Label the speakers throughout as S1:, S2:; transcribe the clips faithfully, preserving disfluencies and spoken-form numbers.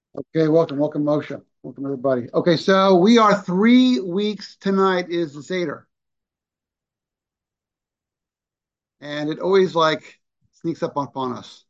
S1: Okay, welcome, welcome, Moshe. Welcome, everybody. Okay, so we are three weeks tonight is the Seder, and it always like sneaks up upon us.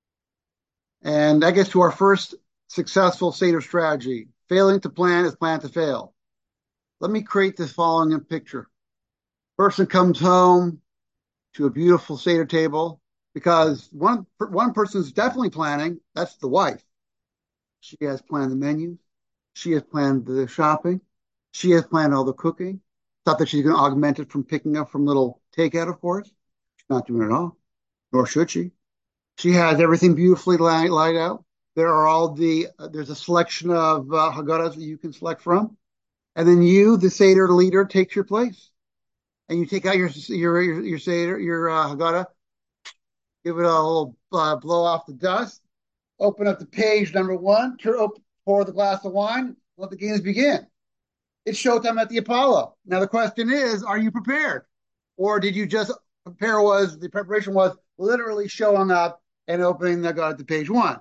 S1: And that gets to our first successful Seder strategy. Failing to plan is planned to fail. Let me create this following picture. Person comes home to a beautiful Seder table because one one person is definitely planning. That's the wife. She has planned the menu. She has planned the shopping. She has planned all the cooking. Not that she's going to augment it from picking up from little takeout, of course. She's not doing it at all, nor should she. She has everything beautifully laid, laid out. There are all the, uh, there's a selection of uh, Haggadahs that you can select from. And then you, the Seder leader, takes your place. And you take out your your your, your Seder, your uh, Haggadah, give it a little uh, blow off the dust, open up the page number one, pour the glass of wine, let the games begin. It's showtime at the Apollo. Now the question is, are you prepared? Or did you just prepare was the preparation was literally showing up and opening the God to page one?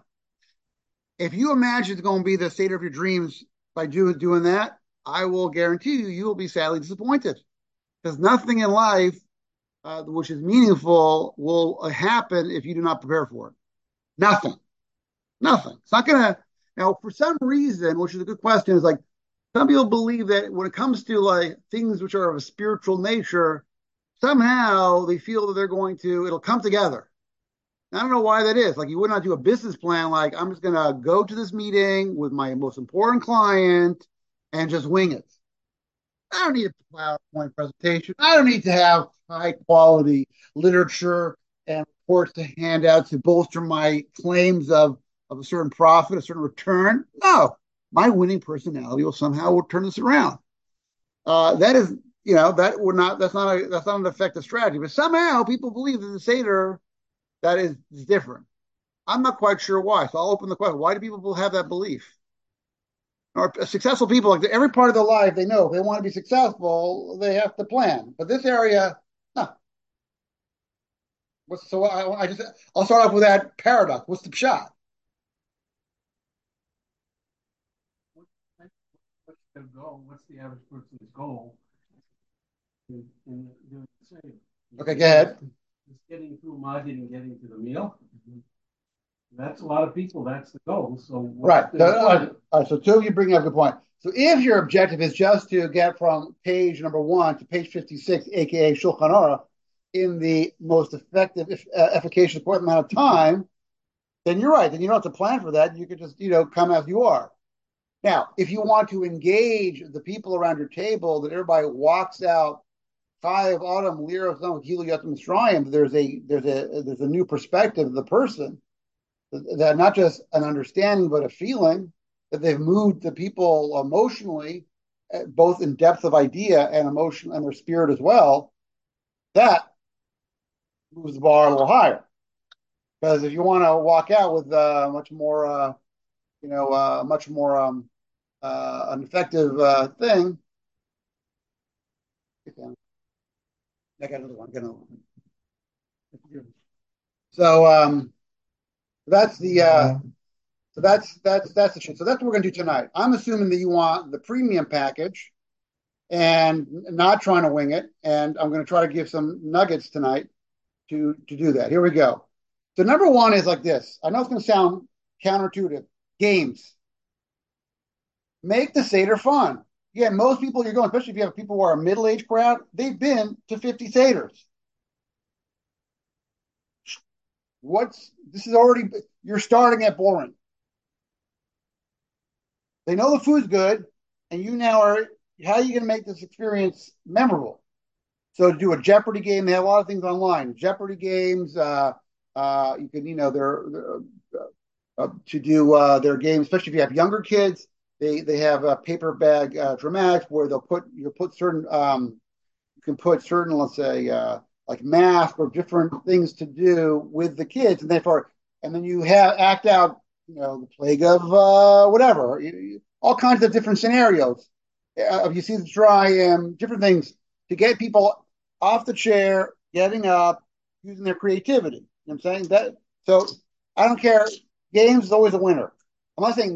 S1: If you imagine it's going to be the state of your dreams by do, doing that, I will guarantee you you will be sadly disappointed because nothing in life uh, which is meaningful will happen if you do not prepare for it. Nothing. Nothing. It's not going to. Now, for some reason, which is a good question, is like some people believe that when it comes to like things which are of a spiritual nature, somehow they feel that they're going to, it'll come together. I don't know why that is. Like you would not do a business plan like I'm just going to go to this meeting with my most important client and just wing it. I don't need a PowerPoint presentation. I don't need to have high quality literature and reports to hand out to bolster my claims of, of a certain profit, a certain return. No, my winning personality will somehow will turn this around. Uh, that is, you know, that would not, that's not a, that's not an effective strategy, but somehow people believe that the Seder that is, is different. I'm not quite sure why. So I'll open the question. Why do people have that belief? Or successful people, like every part of their life, they know if they want to be successful, they have to plan. But this area, no. What's, so I, I just, I'll start off with that paradox. What's the shot?
S2: What's their goal? What's the average person's goal in, in doing the same?
S1: Okay, go ahead.
S2: Just getting through mud and getting to the meal. That's a lot of people. That's the goal. So
S1: Right.
S2: what's
S1: So,
S2: the
S1: uh,
S2: point?
S1: all right. So, two, you bring up a good point. So, if your objective is just to get from page number one to page fifty-six, aka Shulchan Aruch, in the most effective, uh, efficacious amount of time, then you're right. Then you don't have to plan for that. You could just, you know, come as you are. Now, if you want to engage the people around your table, that everybody walks out five autumn lira there's a there's a there's a new perspective of the person that not just an understanding but a feeling that they've moved the people emotionally, uh, both in depth of idea and emotion and their spirit as well. That moves the bar a little higher because if you want to walk out with uh, much more, uh, you know, uh, much more um, uh, an effective uh, thing. I got another one. I got another one. So um, that's the uh, so that's that's that's the shit. So that's what we're gonna do tonight. I'm assuming that you want the premium package and not trying to wing it. And I'm gonna try to give some nuggets tonight to to do that. Here we go. So number one is like this. I know it's gonna sound counterintuitive. Games. Make the Seder fun. Yeah, most people you're going, especially if you have people who are a middle-aged crowd, they've been to fifty Seders. What's this is already you're starting at boring. They know the food's good, and you now are how are you going to make this experience memorable? So to do a Jeopardy game, they have a lot of things online. Jeopardy games, uh, uh, you can you know they're, they're uh, to do uh, their games, especially if you have younger kids. They they have a paper bag uh, dramatics where they'll put you put certain um, you can put certain let's say uh, like math or different things to do with the kids, and therefore and then you have act out you know the plague of uh, whatever all kinds of different scenarios. Uh, you see the try and different things to get people off the chair, getting up, using their creativity. You know what I'm saying that. So I don't care. Games is always a winner. I'm not saying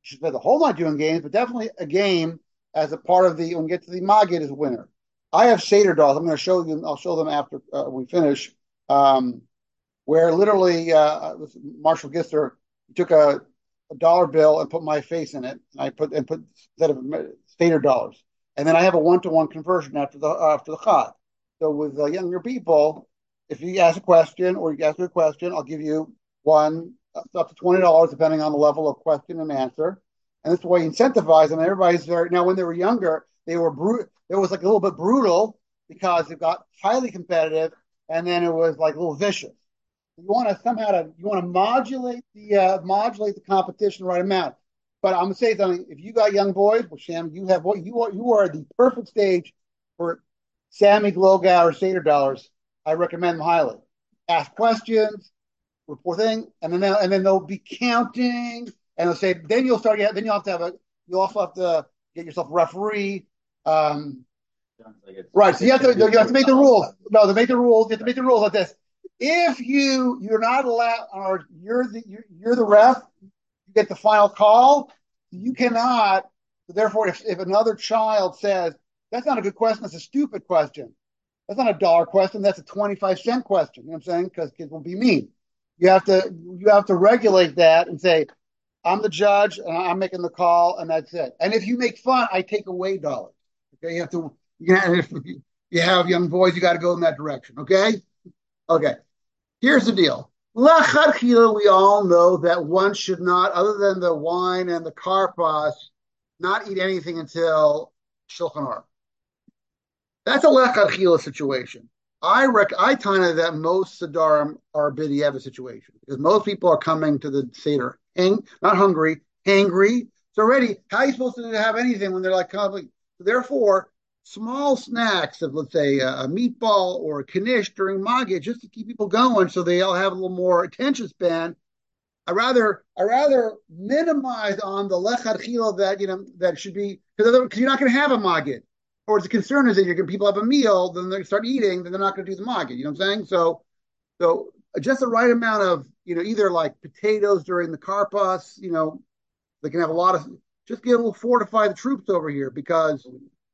S1: should spend the whole night doing games, but definitely a game as a part of the when we get to the Maggid as a winner. I have Seder dolls. I'm going to show you. I'll show them after uh, we finish. Um, where literally uh, Marshall Gister took a, a dollar bill and put my face in it. And I put and put instead of Seder dollars, and then I have a one to one conversion after the uh, after the Chag. So with uh, younger people, if you ask a question or you ask me a question, I'll give you one up to twenty dollars depending on the level of question and answer. And that's the way you incentivize them. Everybody's very now when they were younger, they were brutal. It was like a little bit brutal because it got highly competitive, and then it was like a little vicious. You want to somehow to you want to modulate the uh, modulate the competition the right amount. But I'm gonna say something. If you got young boys, well, Sham, you have what you are. You are the perfect stage for Sammy Glogow or Seder dollars. I recommend them highly. Ask questions, report thing, and then they'll, and then they'll be counting, and they'll say. Then you'll start. Then you'll have to have a. You also have to get yourself a referee. Um, like right. So you have to. You have to make the rules. No, to make the rules. You have to make the rules like this. If you you're not allowed, or you're the you're, you're the ref, you get the final call. You cannot. Therefore, if, if another child says that's not a good question, that's a stupid question. That's not a dollar question. That's a twenty-five cent question. You know what I'm saying? Because kids will be mean. You have to you have to regulate that and say, I'm the judge and I'm making the call, and that's it. And if you make fun, I take away dollars. Okay, you have to. You know, if you have young boys, you got to go in that direction. Okay. Okay. Here's the deal. Lachatchila, we all know that one should not, other than the wine and the karpas, not eat anything until Shulchan Aruch. That's a lachatchila situation. I rec- I kind of that most Sadarim are bidiyeva situation because most people are coming to the Seder hang, not hungry, hangry. So already, how are you supposed to have anything when they're like, so therefore, small snacks of, let's say, a, a meatball or a knish during Maggid just to keep people going so they all have a little more attention span. I rather I rather minimize on the lechatchila that you know that should be because you're not going to have a Maggid. Or the concern is that you're going people have a meal, then they start eating, then they're not going to do the Maggid. You know what I'm saying? So so just the right amount of you know either like potatoes during the karpas, you know they can have a lot of just get a little fortify the troops over here because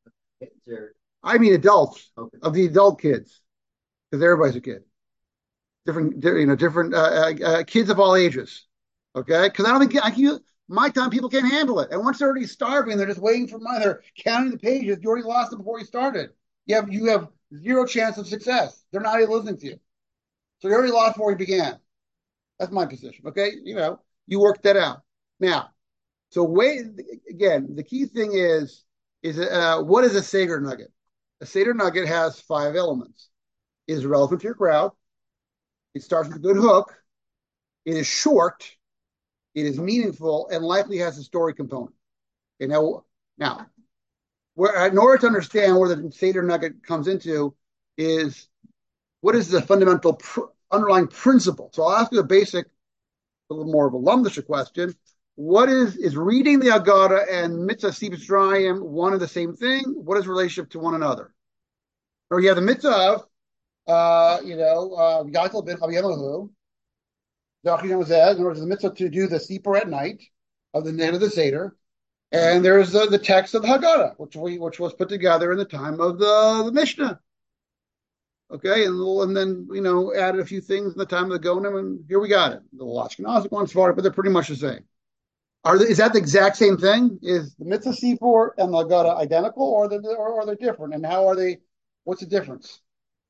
S1: I mean adults okay. Of the adult kids, because everybody's a kid. Different, you know, different uh, uh, kids of all ages. Okay, because I don't think I can. My time, people can't handle it, and once they're already starving, they're just waiting for money. They're counting the pages. You already lost them before you started. You have you have zero chance of success. They're not even listening to you, so you already lost before you began. That's my position. Okay, you know, you worked that out. Now, so wait again. The key thing is is uh, what is a Seder nugget? A Seder nugget has five elements. It is relevant to your crowd. It starts with a good hook. It is short. It is meaningful and likely has a story component. Okay, now, now, where in order to understand where the Seder nugget comes into is what is the fundamental pr- underlying principle. So I'll ask you a basic, a little more of a lumdisha question. What is is reading the Agada and Mitzvah Sibus Drayim one and the same thing? What is the relationship to one another? Or you have the mitzvah of, uh, you know, Yaakov ben Chaviyahu. In order to the mitzvah to do the Sipur at night of the end of the Seder, and there's uh, the text of the Haggadah, which we which was put together in the time of the, the Mishnah. Okay, and, and then you know added a few things in the time of the Gonim, and here we got it. The Ashkenazic ones, but they're pretty much the same. Are they, is that the exact same thing? Is the mitzvah Sipur and the Haggadah identical, or they or are they different? And how are they? What's the difference?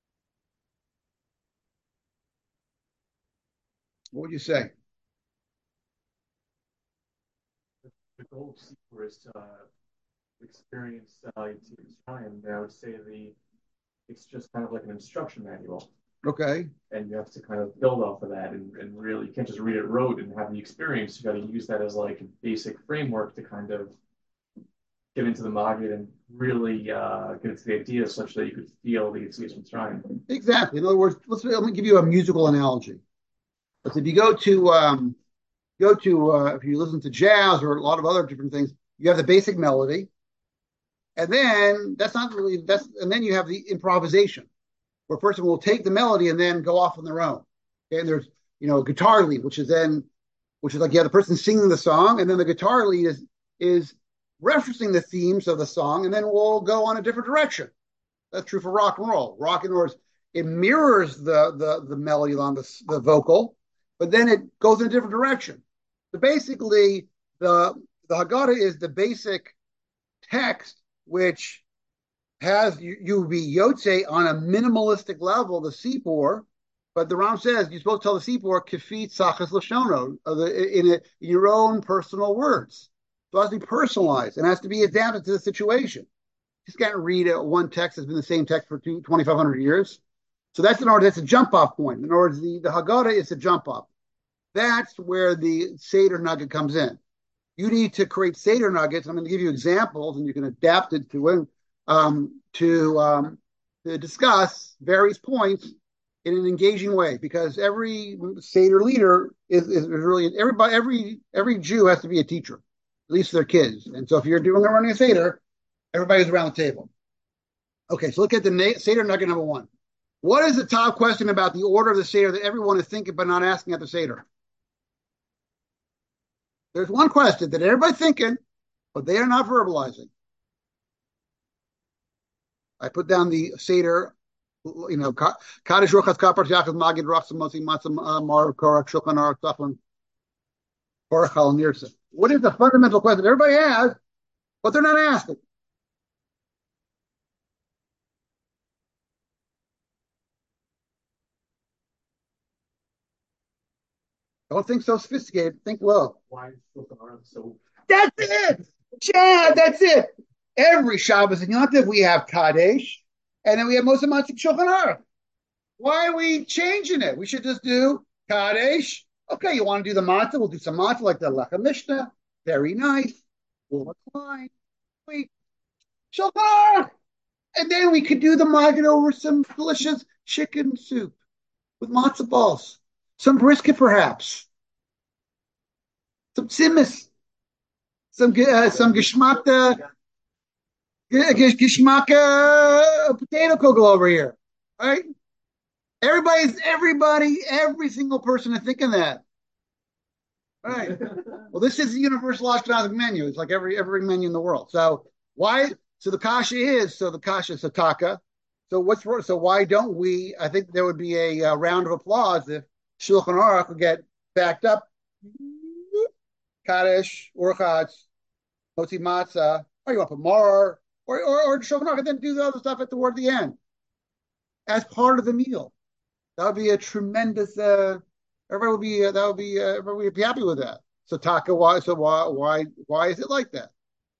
S1: What would you say?
S3: The goal of Seeker is to uh, experience uh, time. I would say the it's just kind of like an instruction manual.
S1: Okay.
S3: And you have to kind of build off of that and, and really you can't just read it rote and have the experience. You got to use that as like a basic framework to kind of get into the Maggid and really uh, get into the idea such that you could feel the Yetzias Mitzrayim.
S1: Exactly. In other words, let's let me give you a musical analogy. Let's if you go to um, go to uh, if you listen to jazz or a lot of other different things, you have the basic melody, and then that's not really that's and then you have the improvisation, where a person will take the melody and then go off on their own. Okay? And there's you know a guitar lead, which is then which is like you have the person singing the song, and then the guitar lead is is referencing the themes of the song, and then we'll go on a different direction. That's true for rock and roll. Rock and roll, it mirrors the the the melody on the the vocal, but then it goes in a different direction. So basically, the the Haggadah is the basic text which has you, you be Yotze on a minimalistic level, the Sipor, but the Ram says you're supposed to tell the Sipor kefit sachas lashono in, in your own personal words. So it has to be personalized and has to be adapted to the situation. You just can't read it. One text has been the same text for twenty-five hundred years. So that's in order. That's a jump off point. In other words, the, the Haggadah is a jump off. That's where the Seder nugget comes in. You need to create Seder nuggets. I'm going to give you examples, and you can adapt it to um, to um, to discuss various points in an engaging way. Because every Seder leader is, is really everybody. Every every Jew has to be a teacher, at least their kids. And so if you're doing a running a Seder, everybody's around the table. Okay, so look at the Seder nugget number one. What is the top question about the order of the Seder that everyone is thinking but not asking at the Seder? There's one question that everybody's thinking, but they are not verbalizing. I put down the Seder, you know, Kaddish Ruchas Kapar Yachad Magid Rachs Mosi Matzam Mar Korak Shulchan Aruch Taflan Baruch Al Nirsa. What is the fundamental question everybody has, but they're not asking? Don't think so sophisticated. Think low.
S3: Why is Shulchan Aruch so?
S1: That's it, Chad. That's it. Every Shabbos and Yom Tov we have Kaddish, and then we have Moshe Matzik Shulchan Aruch. Why are we changing it? We should just do Kaddish. Okay, you want to do the matzah? We'll do some matzah like the Lechem Mishnah. Very nice. We'll recline. We Shulchan Aruch, and then we could do the Maggid over some delicious chicken soup with matzah balls, some brisket perhaps, some tzimmis, some uh, some geschmackte geschmack uh, potato kugel over here. All right. Everybody's everybody, every single person is thinking that. All right. Well, this is the universal Ashkenazic menu. It's like every every menu in the world. So why? So the kasha is so the kasha is sataka. So what's so why don't we? I think there would be a, a round of applause if Shulchan Aruch would get backed up. Kaddish, Urchatz, Motzi Matzah, or you want to put more, or or or Shulchan Aruch, and then do the other stuff at toward the end as part of the meal. That would be a tremendous. Uh, everybody would be. Uh, that would be. Uh, everybody would be happy with that. So taka, why? So why? Why? Why is it like that?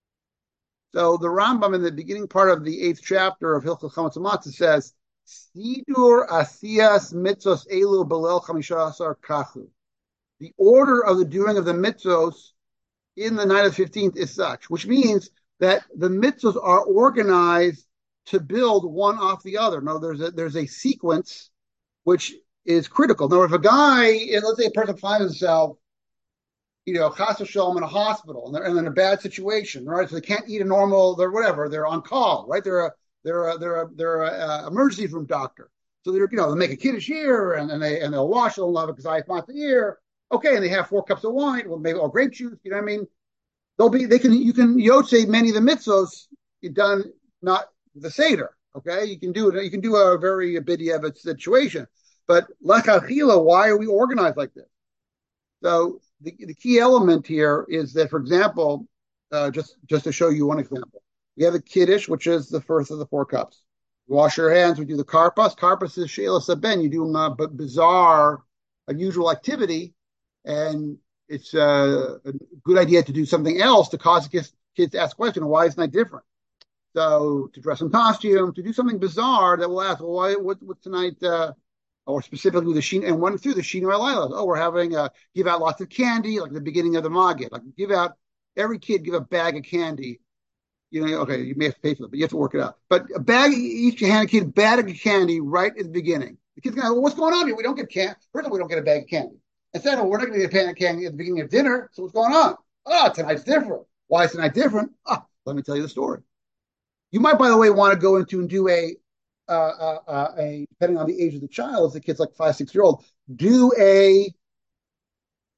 S1: So the Rambam in the beginning part of the eighth chapter of Hilchos Chametz Matzah says, "Sidur asiyas mitzvos elu belel chamisha asar kachu." The order of the doing of the mitzvos in the night of the fifteenth is such, which means that the mitzvos are organized to build one off the other. No, there's a there's a sequence which is critical. Now, if a guy, and let's say a person finds himself, you know, chas v'shalom in a hospital, and they're, and they're in a bad situation, right? So they can't eat a normal, they're whatever, they're on call, right? They're a they're a, they're a, they're a, a emergency room doctor. So they're, you know, they make a kiddush here, and, and they and they'll wash it, love it because I want the year. Okay, and they have four cups of wine, well, maybe or grape juice. You know what I mean? They'll be they can you can yotze many of the mitzvos done not the seder. Okay, you can do it. You can do a very bidiyevit situation. But lachachila, why are we organized like this? So the, the key element here is that, for example, uh, just just to show you one example, we have a kiddush, which is the first of the four cups. You wash your hands. We do the karpas. Karpas is sheila saben. You do a bizarre, unusual activity, and it's uh, a good idea to do something else to cause kids, kids to ask questions. Why isn't that different? So to dress in costume, to do something bizarre that will ask, well, why, what, what's tonight? Uh, or specifically the Sheen, and went through the Sheen Lilas. Oh, we're having uh, give out lots of candy, like the beginning of the Maggid. Like give out every kid give a bag of candy. You know, okay, you may have to pay for it, but you have to work it out. But a bag, each hand a kid a bag of candy right at the beginning. The kid's going, well, what's going on here? We don't get candy. First of all, we don't get a bag of candy. And second of all, we're not going to get a bag of candy at the beginning of dinner. So what's going on? Oh, tonight's different. Why is tonight different? Ah, let me tell you the story. You might, by the way, want to go into and do a Uh, uh, uh, a depending on the age of the child, if the kid's like five, six year old, do a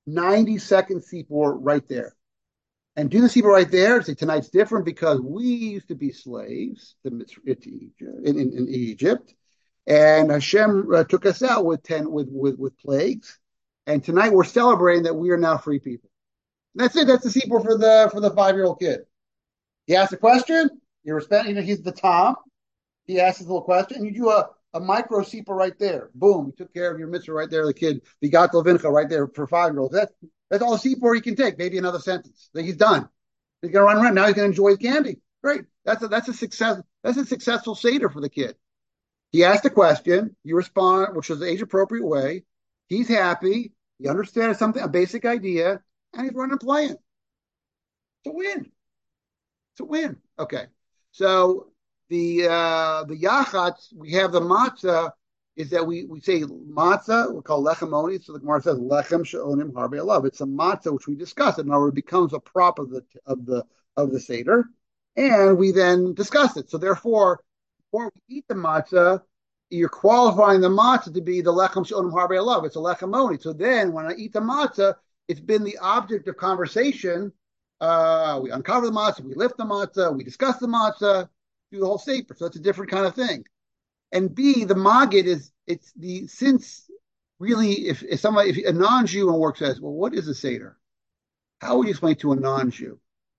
S1: ninety second sipur right there. And do the sipur right there. Say tonight's different because we used to be slaves to, Egypt, in, in, in Egypt. And Hashem uh, took us out with ten with, with, with plagues. And tonight we're celebrating that we are now free people. And that's it. That's the sipur for the for the five year old kid. He asks a question. You respect. You know, he's the Tom. He asks his little question, and you do a, a micro sipur right there. Boom! You took care of your mitzvah right there. The kid, the gat levincha right there for five year olds. That's that's all the sipur he can take. Maybe another sentence. Then he's done. He's gonna run around now. He's gonna enjoy his candy. Great. That's a that's a success. That's a successful seder for the kid. He asked a question. You respond, which is the age appropriate way. He's happy. He understands something, a basic idea, and he's running and playing. It's a win. It's a win. Okay. So the uh, the yachatz, we have the matzah, is that we, we say matzah, we call lechem oni. So the Gemara says lechem she'onim harbe alav. It's a matzah which we discuss it. Now it becomes a prop of the of the of the seder, and we then discuss it. So therefore, before we eat the matzah, you're qualifying the matzah to be the lechem she'onim harbe alav. It's a lechem oni. So then, when I eat the matzah, it's been the object of conversation. Uh, we uncover the matzah, we lift the matzah, we discuss the matzah, do the whole sefer. So it's a different kind of thing. And B, the magid is, it's the, since really, if, if somebody, if a non-Jew in work says, well, what is a Seder? How would you explain to a non-Jew?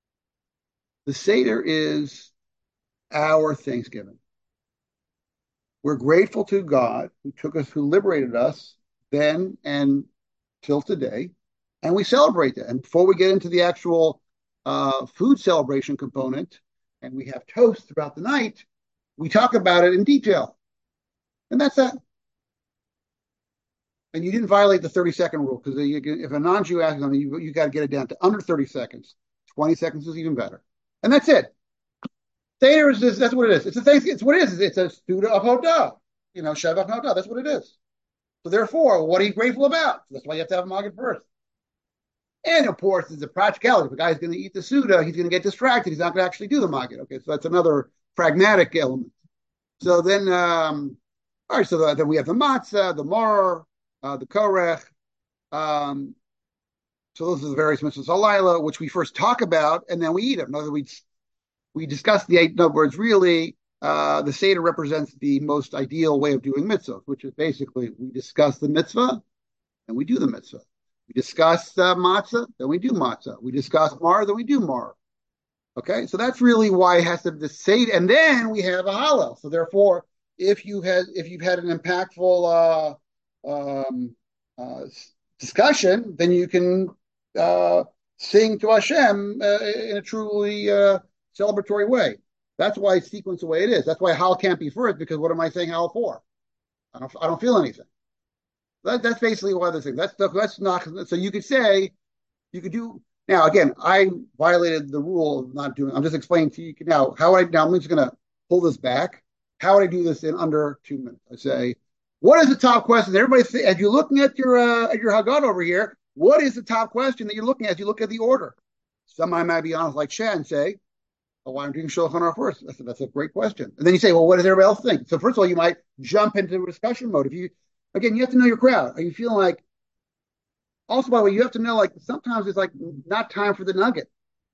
S1: The Seder is our Thanksgiving. We're grateful to God who took us, who liberated us then and till today. And we celebrate that. And before we get into the actual uh, food celebration component, and we have toast throughout the night, we talk about it in detail. And that's that. And you didn't violate the thirty second rule, because if a non-Jew asks something, you, you got to get it down to under thirty seconds. twenty seconds is even better. And that's it. Seder is this, that's what it is. It's a thing, it's what it is. It's a Suda of Hodah. You know, Shabbat Hodah. That's what it is. So therefore, what are you grateful about? That's why you have to have a Maggid first. And of course, there's a practicality. If a guy's going to eat the Suda, he's going to get distracted. He's not going to actually do the Maggid. Okay, so that's another pragmatic element. So then, um, all right, so the, then we have the matzah, the maror, uh, the korech. Um, so those are the various mitzvahs halayla, which we first talk about, and then we eat them. In other words, we discuss the eight. In other words, really, uh, the Seder represents the most ideal way of doing mitzvah, which is basically we discuss the mitzvah and we do the mitzvah. We discuss uh, matzah, then we do matzah. We discuss mar, then we do mar. Okay, so that's really why it has to be Seder, and then we have a hallel. So therefore, if you had if you've had an impactful uh, um, uh, discussion, then you can uh, sing to Hashem uh, in a truly uh, celebratory way. That's why it's sequenced the way it is. That's why hal can't be first, because what am I saying hal for? I don't I don't feel anything. That, that's basically why the thing. That's that's not. So you could say, you could do now. Again, I violated the rule of not doing. I'm just explaining to you now how I now. I'm just going to pull this back. How would I do this in under two minutes? I say, what is the top question? Everybody, say, as you're looking at your uh, at your Haggadah over here, what is the top question that you're looking at as you look at the order? Somebody might be honest like Chad and say, oh, why aren't you doing Shulchan Aruch first? That's a, that's a great question. And then you say, well, what does everybody else think? So first of all, you might jump into discussion mode. If you Again, you have to know your crowd. Are you feeling like, also, by the way, you have to know, like, sometimes it's like not time for the nugget.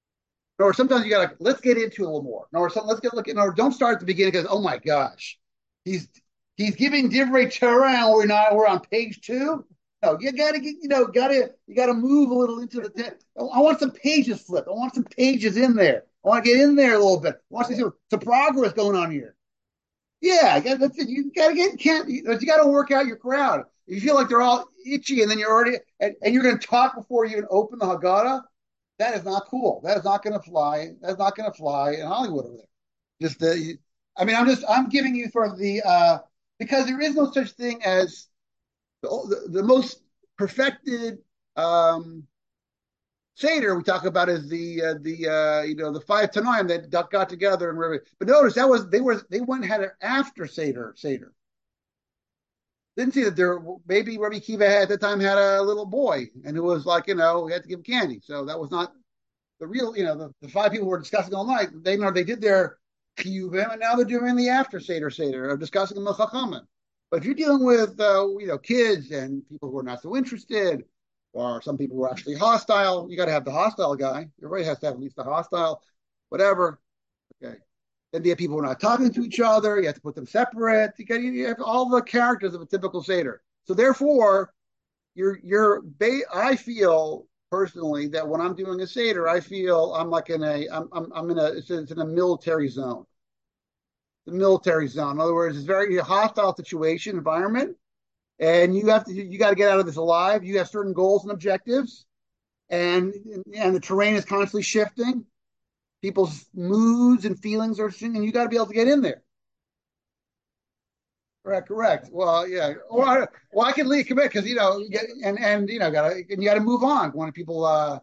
S1: Or sometimes you got to, like, let's get into it a little more. Or some, let's get, look at, or don't start at the beginning because, oh my gosh, he's he's giving Divrei Torah and we're not, we're on page two. No, you got to get, you know, got to, you got to move a little into the, I want some pages flipped. I want some pages in there. I want to get in there a little bit. I want to see some, some progress going on here. Yeah, that's it. You gotta get can't you gotta work out your crowd. You feel like they're all itchy, and then you're already and, and you're going to talk before you even open the Haggadah. That is not cool. That is not going to fly. That's not going to fly in Hollywood over there. Just the, I mean, I'm just I'm giving you sort of the uh, because there is no such thing as the, the, the most perfected um, Seder we talk about is the uh, the uh, you know the five Tanoim that got, got together and but notice that was they were they went and had an after Seder Seder. Didn't see that there maybe Rabbi Kiva had, at the time had a little boy and it was like you know we had to give candy, so that was not the real you know the, the five people were discussing all night. They know they did their Kiyuvim and now they're doing the after Seder Seder of discussing the Chachamim. But if you're dealing with uh, you know kids and people who are not so interested. or some people were actually hostile. You got to have the hostile guy. Everybody has to have at least a hostile, whatever. Okay. Then you have people who are not talking to each other. You have to put them separate. You, got, you have all the characters of a typical Seder. So therefore, you're you're. I feel personally that when I'm doing a Seder, I feel I'm like in a I'm I'm, I'm in a it's, it's in a military zone. The military zone. In other words, it's a very hostile situation environment, and you have to you got to get out of this alive. You have certain goals and objectives, and and the terrain is constantly shifting. People's moods and feelings are, and you got to be able to get in there. Correct, correct. Well, yeah. Or I, well, I can leave commit because you know, get, and and you know, got to and you got to move on when people. uh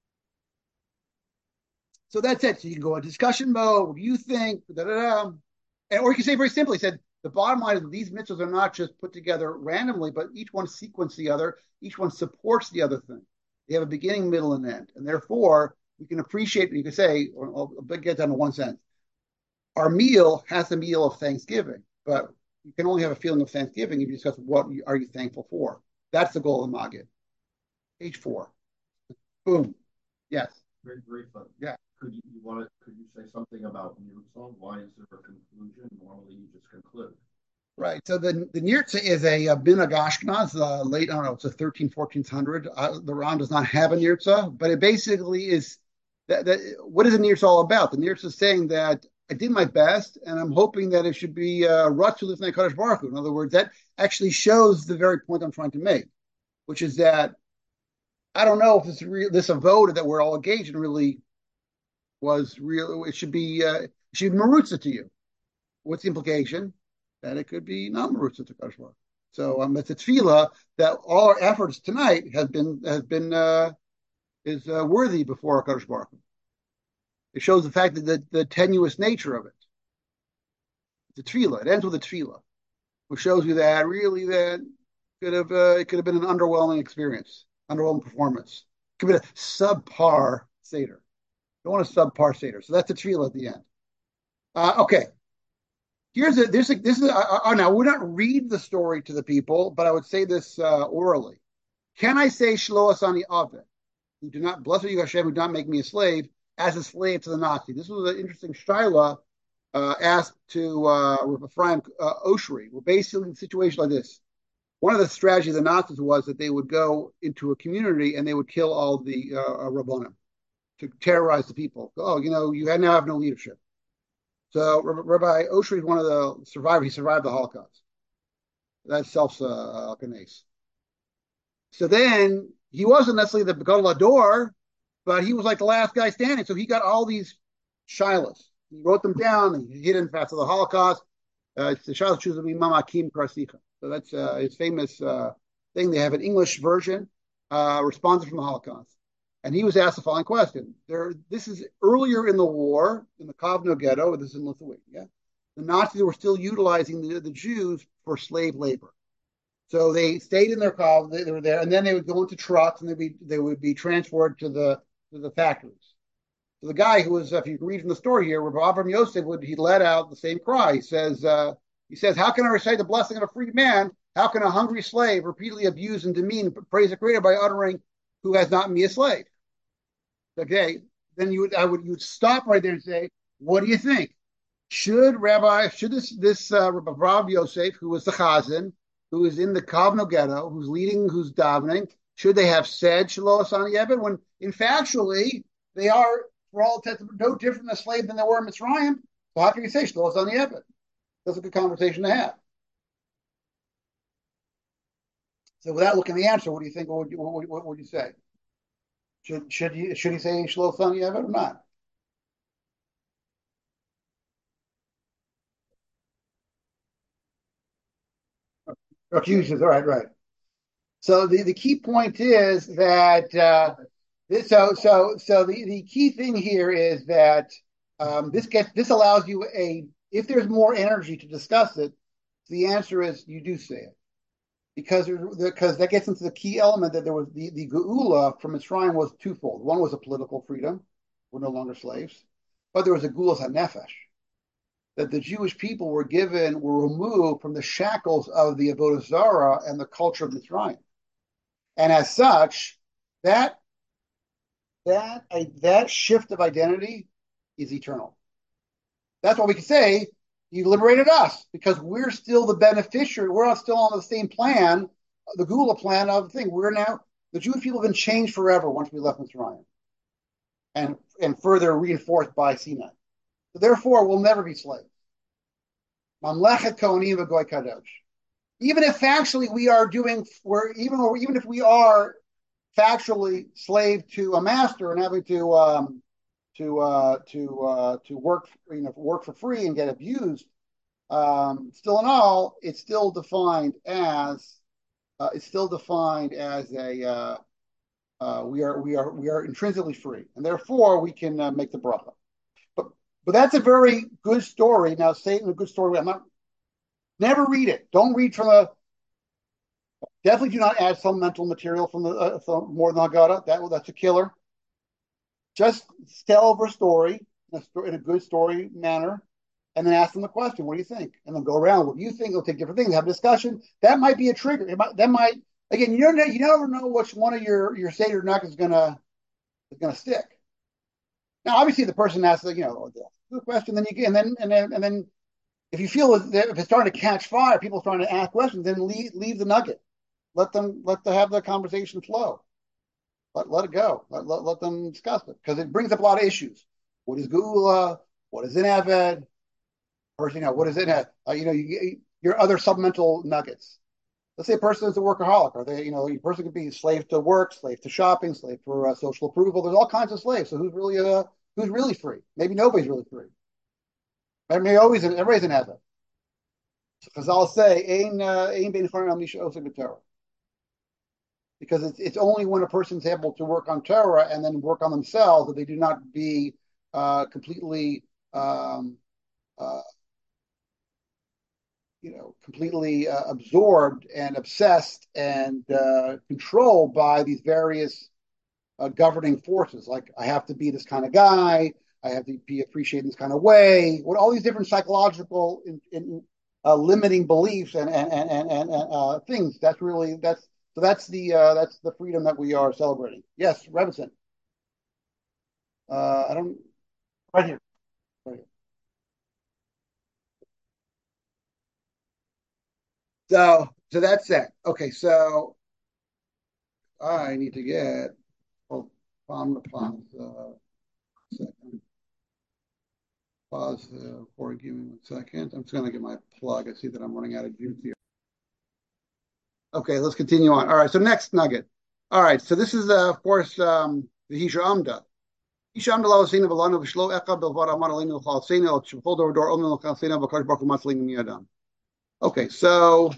S1: So that's it. So you can go in discussion mode. What do you think? Da, da, da. And or you can say very simply, said the bottom line is that these mitzvahs are not just put together randomly, but each one sequence the other. Each one supports the other thing. They have a beginning, middle, and end, and therefore we can appreciate. You can say, I'll, I'll get down to one sentence. Our meal has a meal of Thanksgiving, but you can only have a feeling of Thanksgiving if you discuss what are you thankful for. That's the goal of the Maggid. Page four. Boom. Yes.
S4: Very briefly.
S1: Yeah.
S4: Could you, you want to, could you say something about Nirtzah? Why is there a conclusion? Normally you just conclude.
S1: Right. So the the Nirtzah is a, a Minhag Ashkenaz, uh, late, I don't know, it's a thirteen, fourteen hundred. Uh, the Ran does not have a Nirtzah, but it basically is that, that what is a Nirtzah all about? The Nirtzah is saying that I did my best, and I'm hoping that it should be Ratzu Lifnei Kadosh Baruch Hu. In other words, that actually shows the very point I'm trying to make, which is that I don't know if this real, this avoda that we're all engaged in really was real. It should be uh, it should be marutza to you. What's the implication? That it could be not marutza to Kadosh Baruch Hu. So um, it's a tefillah that all our efforts tonight has been has been uh, is uh, worthy before Kadosh Baruch Hu. It shows the fact that the, the tenuous nature of it. It's a tefillah. It ends with a tefillah, which shows you that really that could have uh, it could have been an underwhelming experience, underwhelming performance. It could be a subpar seder. Don't want a subpar seder. So that's the tefillah at the end. Uh, okay. Here's a this this is uh, uh, now we're not read the story to the people, but I would say this uh, orally. Can I say Shlo Asani Aved, who do not bless you Hashem, who do not make me a slave, as a slave to the Nazi? This was an interesting shaila uh, asked to uh, Rabbi Ephraim uh, Oshri. Well, basically, the situation like this. One of the strategies of the Nazis was that they would go into a community and they would kill all the uh, Rabbanim to terrorize the people. Oh, you know, you now have no leadership. So Rabbi Oshri is one of the survivors. He survived the Holocaust. That's self-kanais. So then he wasn't necessarily the Gadol Hador, but he was like the last guy standing. So he got all these shilas. He wrote them down and he hid in after the Holocaust. Uh, it's the shilas choose to be Mamakim Krasicha. So that's uh, his famous uh, thing. They have an English version, uh, responsive from the Holocaust. And he was asked the following question. There, this is earlier in the war, in the Kovno ghetto, this is in Lithuania. The Nazis were still utilizing the, the Jews for slave labor. So they stayed in their Kov, they, they were there, and then they would go into trucks and they'd be, they would be transferred to the, to the factories. So the guy who was, if you read from the story here, Rabbi Avram Yosef, would, he let out the same cry. He says, uh, he says, how can I recite the blessing of a free man? How can a hungry slave repeatedly abuse and demean praise the Creator by uttering, who has not me a slave? Okay, then you would I would you would stop right there and say, what do you think? Should Rabbi should this this uh, Rabbi Rav Yosef, who was the Chazan, who is in the Kovno ghetto, who's leading, who's davening, should they have said Shelo Asani Eved when in factually they are for all intents no different than a slave than they were in Mitzrayim? So how can you say Shelo Asani Eved? That's a good conversation to have. So without looking at the answer, what do you think? What would you, what, what would you say? Should should he should he say Shlo Asani Eved or not? Refuses. All right, right. So the, the key point is that uh, this, so so so the, the key thing here is that um, this gets this allows you a if there's more energy to discuss it, the answer is you do say it. Because because that gets into the key element that there was the, the geula from Mitzrayim was twofold. One was a political freedom, we're no longer slaves, but there was a gulas hanefesh, that the Jewish people were given, were removed from the shackles of the Avodah Zarah and the culture of Mitzrayim. And as such, that that that shift of identity is eternal. That's what we can say. You liberated us because we're still the beneficiary. We're still on the same plan, the Gula plan of the thing. We're now the Jewish people have been changed forever once we left Mitzrayim, and and further reinforced by Sinai. So therefore, we'll never be slaves. Mamlechet Kohanim v'Goy Kadosh. Even if factually we are doing, we're even even if we are factually slave to a master and having to um, to uh, to uh, to work you know work for free and get abused, um, still in all, it's still defined as uh, it's still defined as a uh, uh, we are we are we are intrinsically free, and therefore we can uh, make the bracha. But but that's a very good story. Now, Satan, a good story. I'm not. Never read it. Don't read from the. Definitely do not add some mental material from the uh, from more than Haggadah. That that's a killer. Just tell over a story in a, story, in a good story manner, and then ask them the question, "What do you think?" And then go around. What do you think? They'll take different things. Have a discussion. That might be a trigger. It might, that might again. You don't. You never know which one of your your Seder nuggets is gonna is gonna stick. Now, obviously, the person asks, you know, the question. Then you get, and then and then and then if you feel that if it's starting to catch fire, people are starting to ask questions, then leave leave the nugget. Let them let them have the conversation flow. Let, let it go. Let, let, let them discuss it because it brings up a lot of issues. What is Geula? What is Inaved? Or you know, what is it? Uh, you know, you, your other supplemental nuggets. Let's say a person is a workaholic. Are they? You know, a person could be slave to work, slave to shopping, slave for uh, social approval. There's all kinds of slaves. So who's really uh, who's really free? Maybe nobody's really free. Maybe always everybody's an Eved. Because I'll say, "Ein ein bein charim al misha osek b'Torah." Because it's, it's only when a person's able to work on Torah and then work on themselves that they do not be uh, completely, um, uh, you know, completely uh, absorbed and obsessed and uh, controlled by these various uh, governing forces. Like I have to be this kind of guy, I have to be appreciated this kind of way. What all these different psychological in, in, uh, limiting beliefs and and and and, and uh, things. That's really that's. So that's the uh, that's the freedom that we are celebrating. Yes, Rebison. Uh, I don't. Right here. Right here. So so that's it. Okay, so I need to get. Oh, on the pause. Uh, second. Pause uh, for give me one second. I'm just going to get my plug. I see that I'm running out of juice here. Okay, let's continue on. All right, so next nugget. All right, so this is, uh, of course, um, the Hisha Amda. Hisha Amda Lavasina Valano Vishlo Echa Belvar Amar Alinu Chalsena Shul Dor Dor Omen Chalsena Bakash Baruch Matzling Miyadam. Okay, so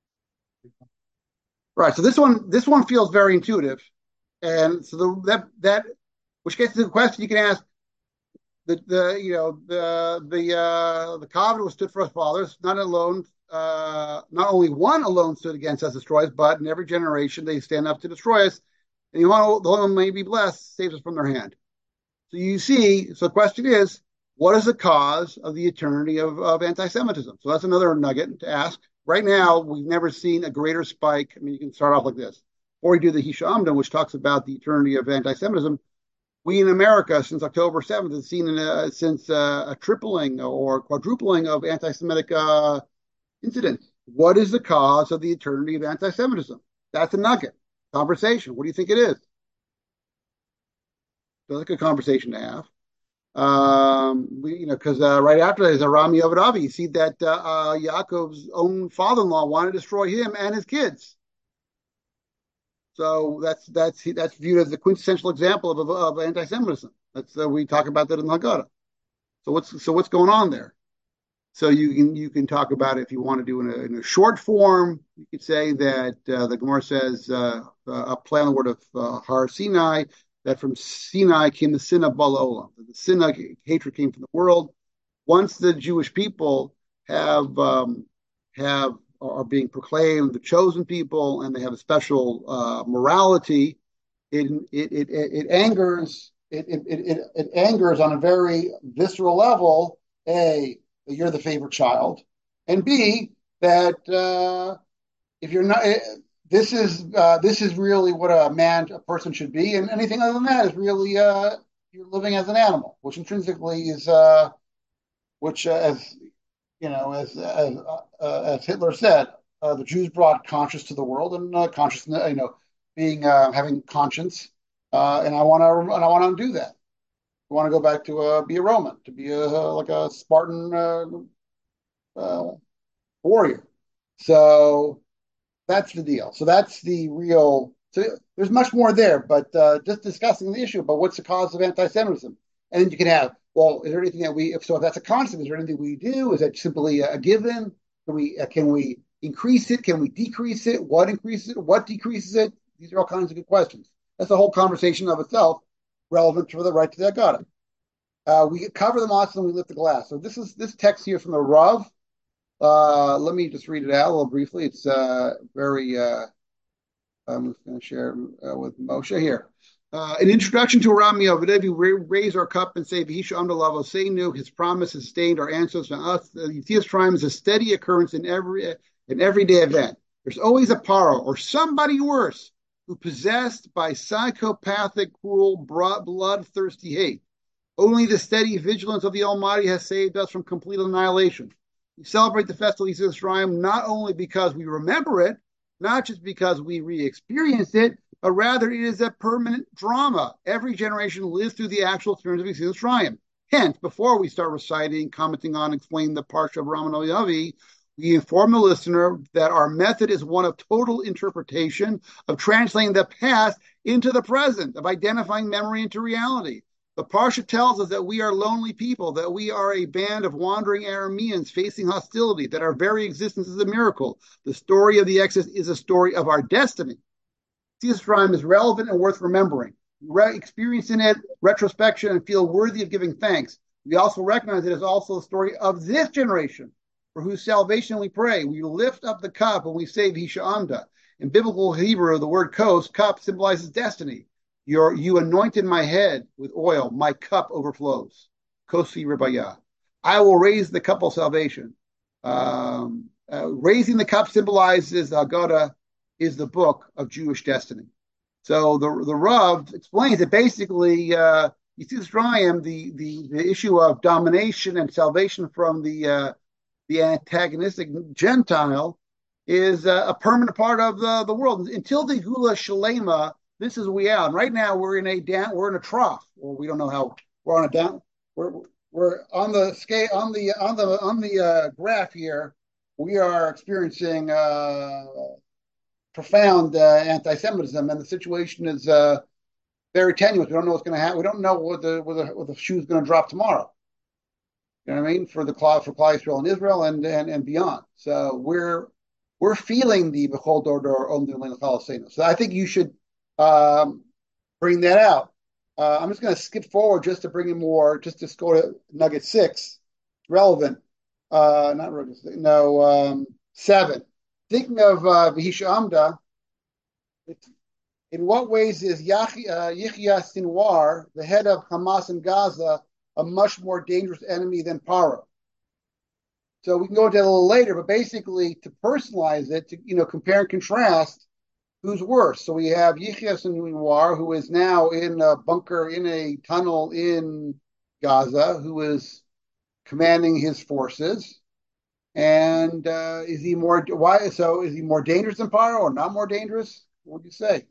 S1: right, so this one this one feels very intuitive, and so the that that which gets to the question you can ask. The, the you know the the uh, the covenant was stood for us fathers, not alone. Uh, not only one alone stood against us, destroys, but in every generation they stand up to destroy us. And you want the Lord may be blessed, saves us from their hand. So you see, so the question is, what is the cause of the eternity of, of anti-Semitism? So that's another nugget to ask. Right now, we've never seen a greater spike. I mean, you can start off like this. Or we do the Hisha Amda, which talks about the eternity of anti-Semitism. We in America, since October seventh, have seen a, since uh, a tripling or quadrupling of anti-Semitic uh, incidents. What is the cause of the eternity of anti-Semitism? That's a nugget. Conversation. What do you think it is? That's a good conversation to have. Um, we, you know, because uh, right after that is Arami Avadavi. You see that uh, uh, Yaakov's own father-in-law wanted to destroy him and his kids. So that's that's that's viewed as the quintessential example of, of, of anti-Semitism. That's uh, we talk about that in the Haggadah. So what's so what's going on there? So you can you can talk about it if you want to do in a, in a short form. You could say that uh, the Gemara says uh, a play on the word of uh, Har Sinai, that from Sinai came the sin of Bala Olam. The sin of hatred came from the world. Once the Jewish people have um, have are being proclaimed the chosen people, and they have a special uh, morality, it it it, it angers it, it it it angers on a very visceral level. A You're the favorite child, and B, that uh, if you're not, this is uh, this is really what a man, a person should be, and anything other than that is really uh, you're living as an animal, which intrinsically is uh, which uh, as you know, as as, uh, as Hitler said, uh, the Jews brought conscience to the world, and uh, consciousness, you know, being uh, having conscience, uh, and I want to and I want to undo that. I want to go back to uh, be a Roman, to be a like a Spartan uh, uh, warrior. So that's the deal. So that's the real. So there's much more there, but uh, just discussing the issue. But what's the cause of anti-Semitism? And then you can have, well, is there anything that we? If so, if that's a constant, is there anything we do? Is that simply a given? Can we uh, can we increase it? Can we decrease it? What increases it? What decreases it? These are all kinds of good questions. That's a whole conversation of itself, relevant for the right to the Agada. Uh, we cover the matzah and we lift the glass. So this is this text here from the Rav. Uh, let me just read it out a little briefly. It's uh, very. Uh, I'm just going to share uh, with Moshe here. Uh, an introduction to Rami Avadev, we raise our cup and say, V'hisha Amdalavo Seinu, his promise has sustained our ancestors and us. The Yitzias Shrine is a steady occurrence in every an everyday event. There's always a paro or somebody worse who possessed by psychopathic, cruel, bloodthirsty hate. Only the steady vigilance of the Almighty has saved us from complete annihilation. We celebrate the festival of Yitzias Shrine not only because we remember it, not just because we re-experienced it, but rather it is a permanent drama. Every generation lives through the actual experience of Yitzias Shrine. Hence, before we start reciting, commenting on, explaining the Parsha of Raman Eliavi, we inform the listener that our method is one of total interpretation, of translating the past into the present, of identifying memory into reality. The Parsha tells us that we are lonely people, that we are a band of wandering Arameans facing hostility, that our very existence is a miracle. The story of the Exodus is a story of our destiny. Yitzias Shrine is relevant and worth remembering. Re- experiencing it, retrospection, and feel worthy of giving thanks. We also recognize it is also the story of this generation, for whose salvation we pray. We lift up the cup and we say V'hisha Amda. In biblical Hebrew, the word kos, cup, symbolizes destiny. You're, you anointed my head with oil, my cup overflows. Kosi Ribaya. I will raise the cup of salvation. Um, uh, raising the cup symbolizes Agada is the book of Jewish destiny. So the the Rav explains that basically, uh, you see this Rayim, the, the the issue of domination and salvation from the uh, the antagonistic Gentile is uh, a permanent part of the, the world until the Gula Shalema. This is we out. And right now we're in a down, we're in a trough, or we don't know how we're on a down. We're we're on the scale on the on the on the uh, graph here. We are experiencing uh, profound uh, anti-Semitism, and the situation is uh, very tenuous. We don't know what's going to happen. We don't know what the what the, what the shoe is going to drop tomorrow. You know what I mean? For the cloud for Klal Israel and Israel and, and and beyond. So we're we're feeling the Bechol Dor Dor Om Din. So I think you should um, bring that out. Uh, I'm just going to skip forward just to bring in more, just to go to Nugget six, relevant. Uh, not relevant, no, um, seven. Thinking of uh, V'hisha Amda, in what ways is Yahya, uh, Yihya Sinwar, the head of Hamas in Gaza, a much more dangerous enemy than Paro? So we can go into it a little later, but basically to personalize it, to you know, compare and contrast, who's worse? So we have Yihya Sinwar, who is now in a bunker in a tunnel in Gaza, who is commanding his forces. And uh, is he more why? So is he more dangerous than Paro, or not more dangerous? What would you say?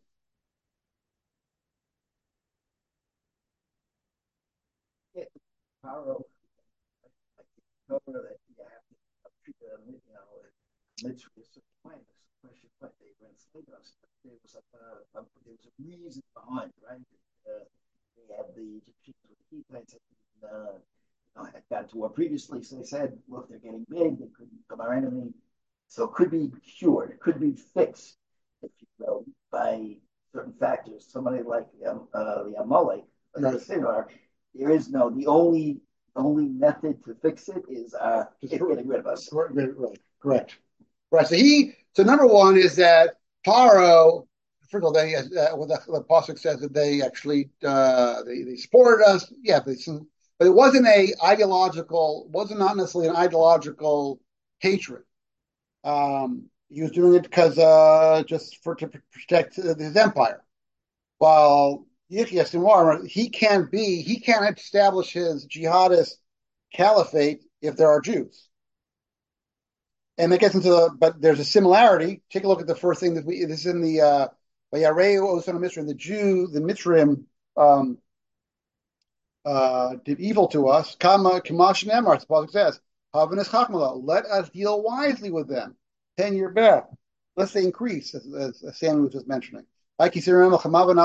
S4: Paro, that you have to treat them, you know, literally a certain way. It's a question what they were enslaved us. There was a, uh, a there was a reason behind, right? Uh, they had the Egyptians with the Hittites, uh, you know, had got to war previously, so they said, look, they're getting big, they could become our enemy, so it could be cured, it could be fixed, if you will, by certain factors. Somebody like um, uh, the Amalek, like the Sinnar, there is no, the only only method to fix it is uh, it getting rid of us.
S1: Right, correct. Right. So he. So number one is that Paro. First of all, they uh, well, the, the pasuk says that they actually uh, they they supported us. Yeah, they, but it wasn't a ideological. Wasn't not necessarily an ideological hatred. Um, He was doing it because uh, just for to protect his empire. While Yahya Sinwar, he can't be, he can't establish his jihadist caliphate if there are Jews. And that gets into the, but there's a similarity. Take a look at the first thing that we, this is in the, uh, Vayareu Osan Mitzrayim, the Jew, the Mitzrayim, um, uh, did evil to us. Kama Kamash Nemar, the Pasuk says, Havanus Chachmala, let us deal wisely with them. Ten year back. Let's say increase, as, as, as Sammy was just mentioning. Like he said, also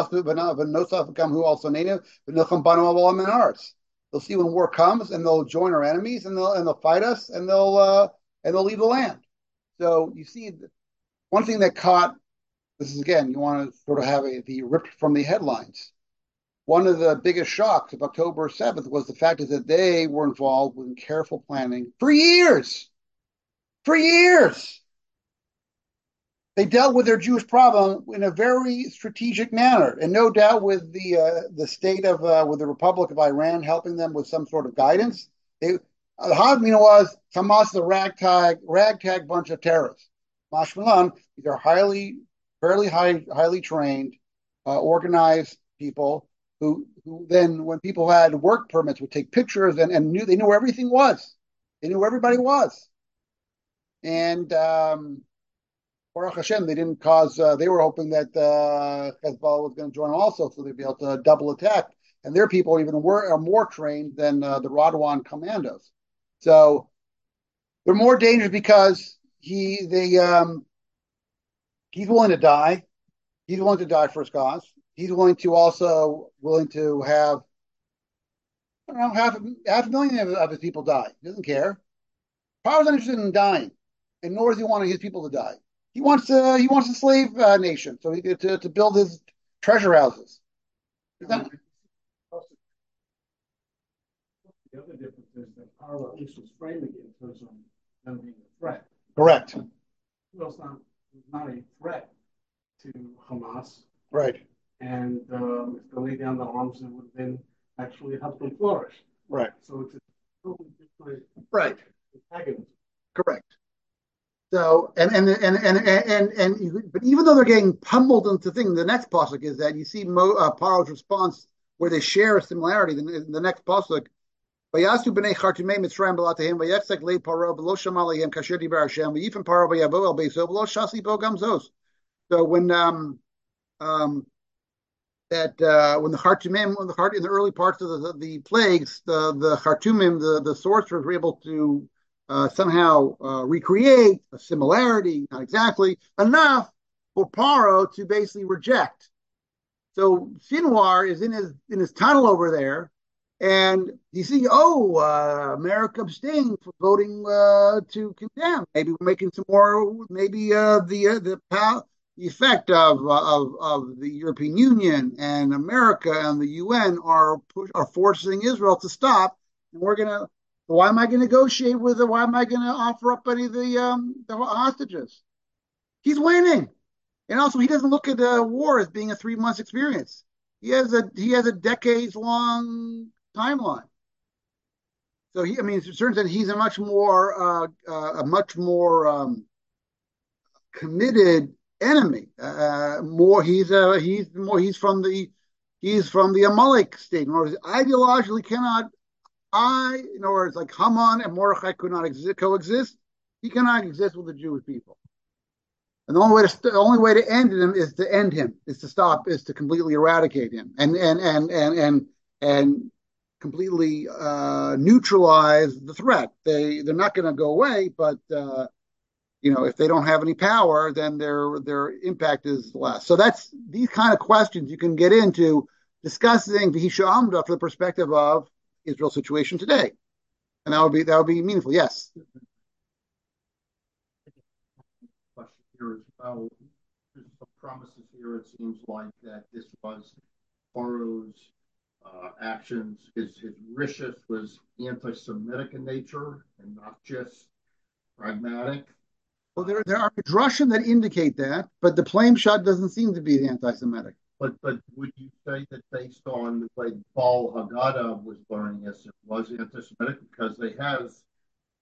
S1: they'll see when war comes and they'll join our enemies and they'll and they'll fight us and they'll uh, and they'll leave the land. So you see, one thing that caught this is again, you want to sort of have a, the ripped from the headlines. One of the biggest shocks of October seventh was the fact is that they were involved in careful planning for years. For years. They dealt with their Jewish problem in a very strategic manner, and no doubt with the uh, the state of uh, with the Republic of Iran helping them with some sort of guidance. They, uh, the Hadmina was Hamas, the ragtag ragtag bunch of terrorists. Mashmalan, these are highly, fairly high, highly trained, uh, organized people who who then, when people had work permits, would take pictures and, and knew they knew where everything was. They knew where everybody was, and. Um, Baruch Hashem, they didn't cause. Uh, they were hoping that uh, Hezbollah was going to join also, so they'd be able to double attack. And their people even were are more trained than uh, the Radwan commandos. So they're more dangerous because he they um, he's willing to die. He's willing to die for his cause. He's willing to also willing to have I don't know half half a million of, of his people die. He doesn't care. Power's not interested in dying, and nor does he want his people to die. He wants to. He wants a slave uh, nation, so he to to build his treasure houses. That,
S2: The other difference is that Harlow at least was framing it in terms of them being a threat.
S1: correct.
S2: Well, it's not, it's not a threat to Hamas.
S1: Right.
S2: And um, if they lay down the arms, it would then actually help them flourish.
S1: Right.
S2: So it's a totally different
S1: right.
S2: antagonism.
S1: Correct. So and and and and and, and, and but even though they're getting pummeled into things, the next pasuk is that you see Mo, uh, Paro's response where they share a similarity. The, the next pasuk, Vayasu b'nei Chartumei Mitzrayim b'latehim vayetzek le Paro b'lo shama leihem kasher dibar Hashem v'yifim Paro v'yavo el beiso b'lo shasi bo gamzos. So when um um that uh, when the Chartumim, when the heart in the early parts of the, the, the plagues, the the Chartumim, the the sorcerers were able to uh, somehow uh, recreate a similarity, not exactly enough for Paro to basically reject. So Sinwar is in his in his tunnel over there, and you see, oh, uh, America abstained from voting uh, to condemn. Maybe we're making some more. Maybe uh, the uh, the the effect of, of of the European Union and America and the U N are push, are forcing Israel to stop, and we're gonna. Why am I going to negotiate with it? Why am I going to offer up any of the um, the hostages? He's winning, and also he doesn't look at the war as being a three months experience. He has a he has a decades long timeline. So he, I mean, in a certain sense, he's a much more uh, uh, a much more um, committed enemy. Uh, more he's uh, he's more he's from the he's from the Amalek state. In other words, ideologically cannot I in other words like Haman and Mordechai could not exist, coexist. He cannot exist with the Jewish people. And the only way to the only way to end him is to end him, is to stop, is to completely eradicate him and and and and and and completely uh, neutralize the threat. They they're not going to go away, but uh, you know, if they don't have any power, then their their impact is less. So that's these kind of questions you can get into discussing V'hisha Amda from the perspective of Israel's situation today, and that would be that would be meaningful. Yes.
S5: Question here as well. There's some promises here. It seems like that this was Pharaoh's uh, actions. His his rishus was anti-Semitic in nature and not just pragmatic.
S1: Well, there there are midrashim that indicate that, but the plain shot doesn't seem to be anti-Semitic.
S5: But but would you say that based on the way Paul Haggadah was learning this, it was anti-Semitic because they have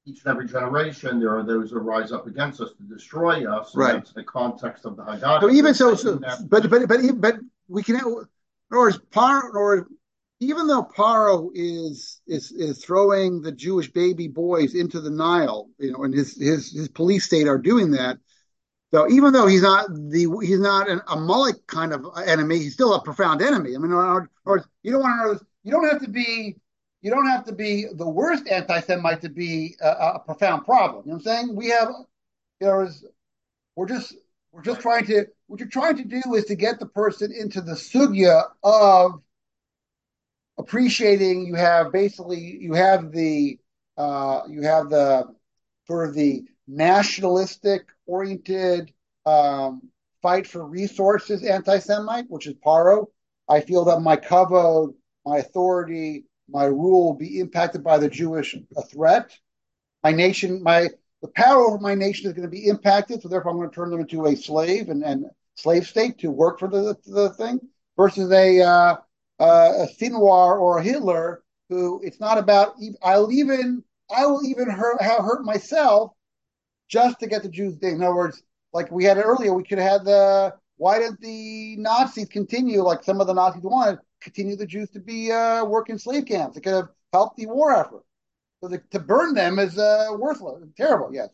S5: each and every generation, there are those who rise up against us to destroy us. And
S1: Right.
S5: that's the context of the Haggadah.
S1: So even so, so
S5: That-
S1: but but but but we can, or is Par, or even though Paro is is is throwing the Jewish baby boys into the Nile, you know, and his his his police state are doing that. So even though he's not the he's not an, a Moloch kind of enemy, he's still a profound enemy. I mean, or, or you don't want to know, you don't have to be you don't have to be the worst anti-Semite to be a, a profound problem. You know what I'm saying? We have, you know, we're just we're just trying to what you're trying to do is to get the person into the sugya of appreciating. You have basically you have the uh, you have the sort of the nationalistic oriented um, fight for resources anti-Semite, which is Paro. I feel that my kavod, my authority, my rule will be impacted by the Jewish threat. My nation, my the power over my nation is going to be impacted, so therefore I'm going to turn them into a slave and, and slave state to work for the the thing versus a uh, uh, a Sinwar or a Hitler who it's not about. I'll even I will even hurt have hurt myself just to get the Jews thing. In other words, like we had it earlier, we could have had the why didn't the Nazis continue like some of the Nazis wanted continue the Jews to be uh, work in slave camps? It could have helped the war effort. So the, to burn them is uh, worthless, terrible. Yes.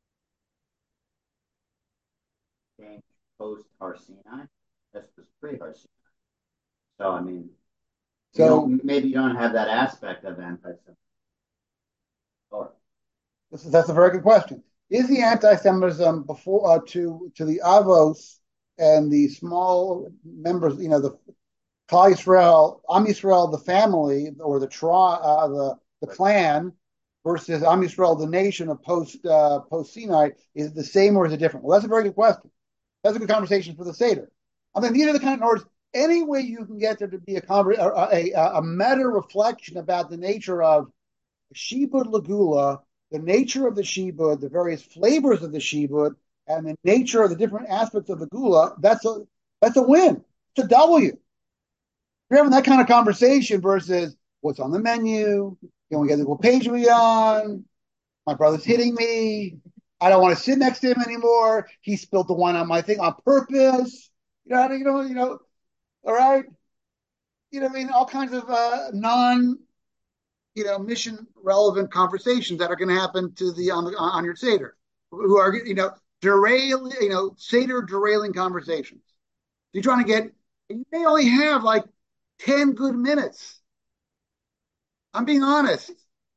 S6: Post Har Sinai, this was pre Har Sinai. So I mean,
S1: So
S6: you maybe you don't have that aspect of anti-Semitism. Or
S1: this is, that's a very good question. Is the anti-Semitism before uh, to to the Avos and the small members, you know, the Klal Yisrael, Am Yisrael, the family, or the tri, uh, the the clan, versus Am Yisrael, the nation of post uh, post Sinai, is it the same or is it different? Well, that's a very good question. That's a good conversation for the Seder. I mean, these are the kind of words. Any way you can get there to be a a, a, a meta reflection about the nature of Shibud Lagula, the nature of the Shibud, the various flavors of the Shibud, and the nature of the different aspects of the Gula. That's a that's a win. It's a W. You're having that kind of conversation versus what's on the menu. You know, we got what page are we on? My brother's hitting me. I don't want to sit next to him anymore. He spilled the wine on my thing on purpose. You know, you know, you know. All right. You know, I mean, all kinds of uh, non, you know, mission relevant conversations that are going to happen to the on the on your Seder, who are you know derailing, you know, Seder derailing conversations. You're trying to get. You may only have like ten good minutes. I'm being honest.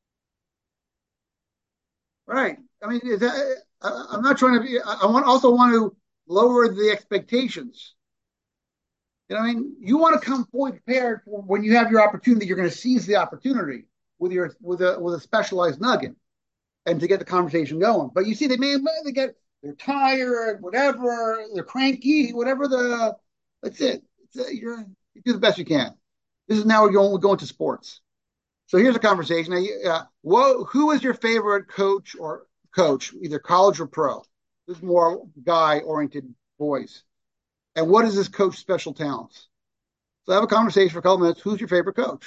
S1: Right. I mean, is that, I, I'm not trying to be. I want also want to lower the expectations. You know what I mean? You want to come fully prepared for when you have your opportunity. You're going to seize the opportunity with your with a with a specialized nugget, and to get the conversation going. But you see, they may they get they're tired, whatever, they're cranky, whatever the. That's it. It's, you're, you do the best you can. This is now we're going we're going to sports. So here's a conversation. Now, uh, what, who is your favorite coach or coach, either college or pro? This is more guy-oriented boys. And what is this coach's special talents? So have a conversation for a couple minutes. Who's your favorite coach?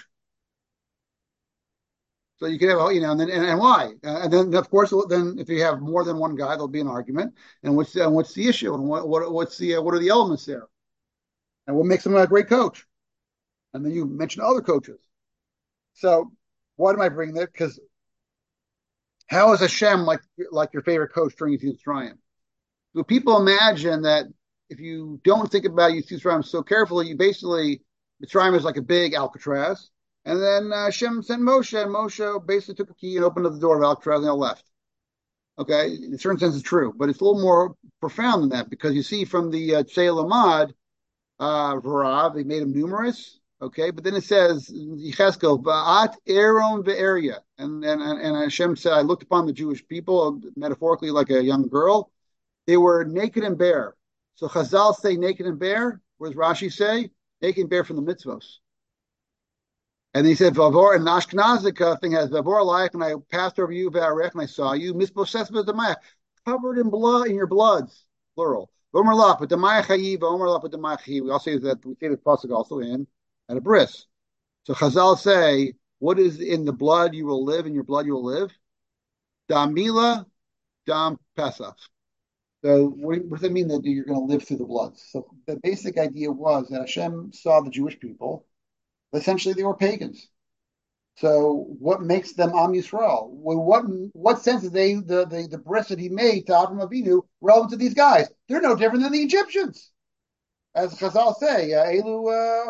S1: So you can have, you know, and then and, and why? Uh, and then of course, then if you have more than one guy, there'll be an argument. And what's and what's the issue? And what, what what's the uh, what are the elements there? And what makes him a great coach? And then you mention other coaches. So why am I bringing that? Because how is Hashem like like your favorite coach during Yetzias Mitzrayim? So people imagine that if you don't think about Yetzias Mitzrayim so carefully, you basically Mitzrayim is like a big Alcatraz, and then uh, Hashem sent Moshe, and Moshe basically took a key and opened up the door of Alcatraz and left. Okay, in a certain sense, it's true, but it's a little more profound than that because you see from the uh, Tzei Lamad, uh, Varav, they made him numerous. Okay, but then it says Yecheskel Ba'at Aaron Be'eria, and and and Hashem said, I looked upon the Jewish people metaphorically like a young girl. They were naked and bare. So Chazal say naked and bare. What does Rashi say? Naked and bare from the mitzvos. And he said Vavor and Ashkenazika thing has Vavor like, and I passed over you Ve'arech, and I saw you Misposes B'Damaya, covered in blood in your bloods, plural. Omer Lach, but Demaya Chayiv, Omer Lach, but Demaya Chayiv. We also say that we say the pasuk also in at a bris. So Chazal say, what is in the blood you will live, in your blood you will live. Dam Mila, Dam Pesach. So what, what does that mean that you're going to live through the blood? So the basic idea was that Hashem saw the Jewish people. Essentially, they were pagans. So what makes them Am Yisrael? Well, what what sense is they the the, the bris that he made to Avram Avinu relevant to these guys? They're no different than the Egyptians, as Chazal say. uh, Elu uh,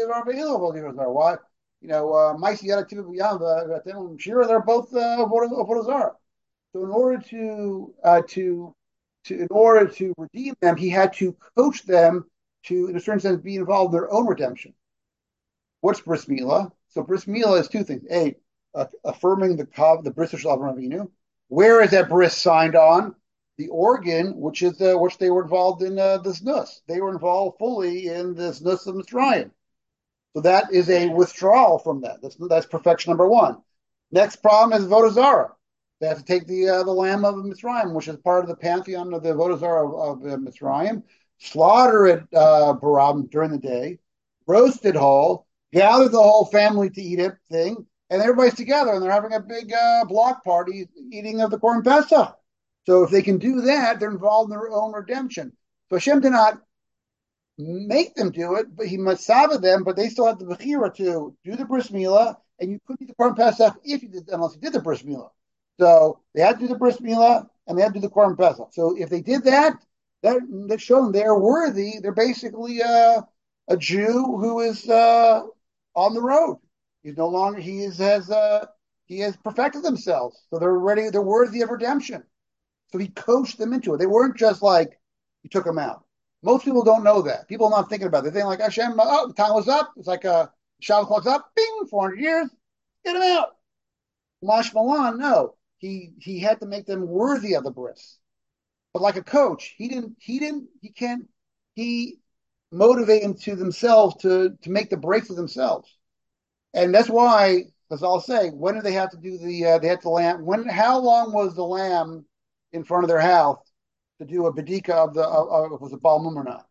S1: why you know Maisi Yadativ Shira, they're both Avodah Zarah. So in order to uh, to to in order to redeem them, he had to coach them to, in a certain sense, be involved in their own redemption. What's bris milah? So bris milah is two things: a, uh, affirming the kav, the bris of Avram Avinu. Where is that bris signed on? The organ, which is uh, which they were involved in uh, this nus. They were involved fully in this nus of Mitzrayim. So that is a withdrawal from that. That's that's perfection number one. Next problem is Avodah Zarah. They have to take the uh, the lamb of Mitzrayim, which is part of the pantheon of the Avodah Zarah of, of uh, Mitzrayim, slaughter it uh, Barab during the day, roast it whole, gather the whole family to eat it thing, and everybody's together and they're having a big uh, block party eating of the Korban Pesach. So if they can do that, they're involved in their own redemption. So Hashem did not make them do it, but he masava them, but they still have the bechira to do the bris milah, and you couldn't eat the Korban Pesach if you did, unless you did the bris milah. So they had to do the bris milah and they had to do the Korban Pesach. So if they did that, that that shows they're worthy. They're basically uh, a Jew who is uh, on the road. He's no longer he is has uh, he has perfected themselves. So they're ready. They're worthy of redemption. So he coached them into it. They weren't just like he took them out. Most people don't know that. People are not thinking about it. They think like Hashem. Oh, the time was up. It's like a Shabbat clock's up. Bing, four hundred years. Get him out. Mash Malan, no. He he had to make them worthy of the bris. But like a coach, he didn't he didn't he can't he motivate them to themselves to to make the breaks of themselves. And that's why, as I'll say, when did they have to do the uh, they had to lamb when how long was the lamb in front of their house to do a bedika of the of, of was it Baal Mum or not?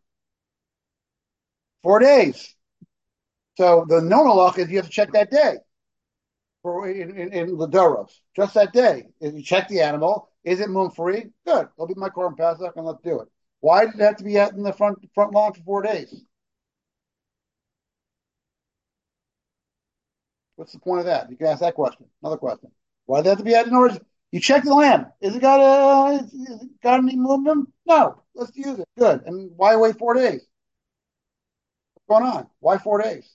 S1: Four days. So the normal luck is you have to check that day. For in, in, in Ladoros, just that day. If you check the animal, is it moon free? Good. It'll be my Korban Pesach, and let's do it. Why did it have to be out in the front front lawn for four days? What's the point of that? You can ask that question. Another question. Why did it have to be out in order? You check the lamb. Is it got a? Is it got any movement? No. Let's use it. Good. And why wait four days? What's going on? Why four days?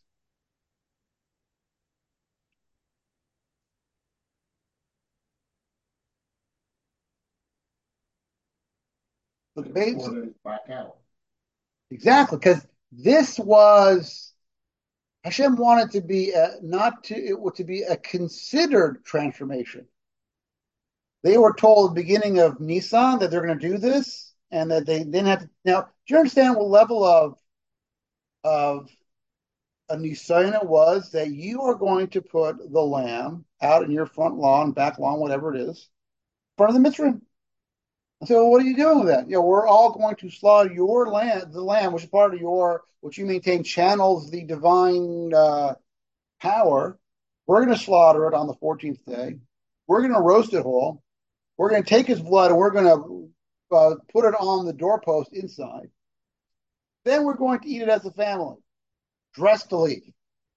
S1: The debate.
S5: Back out.
S1: Exactly, because this was Hashem wanted to be a, not to it was to be a considered transformation. They were told at the beginning of Nisan that they're going to do this, and that they didn't have to. Now, do you understand what level of of a Nisan it was that you are going to put the lamb out in your front lawn, back lawn, whatever it is, in front of the Mitzrayim? I said, well, what are you doing with that? You know, we're all going to slaughter your land, the lamb, which is part of your, which you maintain channels the divine uh, power. We're going to slaughter it on the fourteenth day. We're going to roast it whole. We're going to take his blood and we're going to uh, put it on the doorpost inside. Then we're going to eat it as a family, dressed to leave.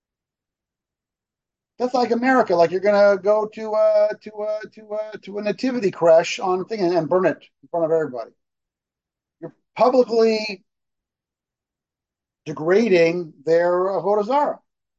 S1: That's like America. Like you're gonna go to uh to uh to uh to a nativity crash on thing and, and burn it in front of everybody. You're publicly degrading their avodah zarah.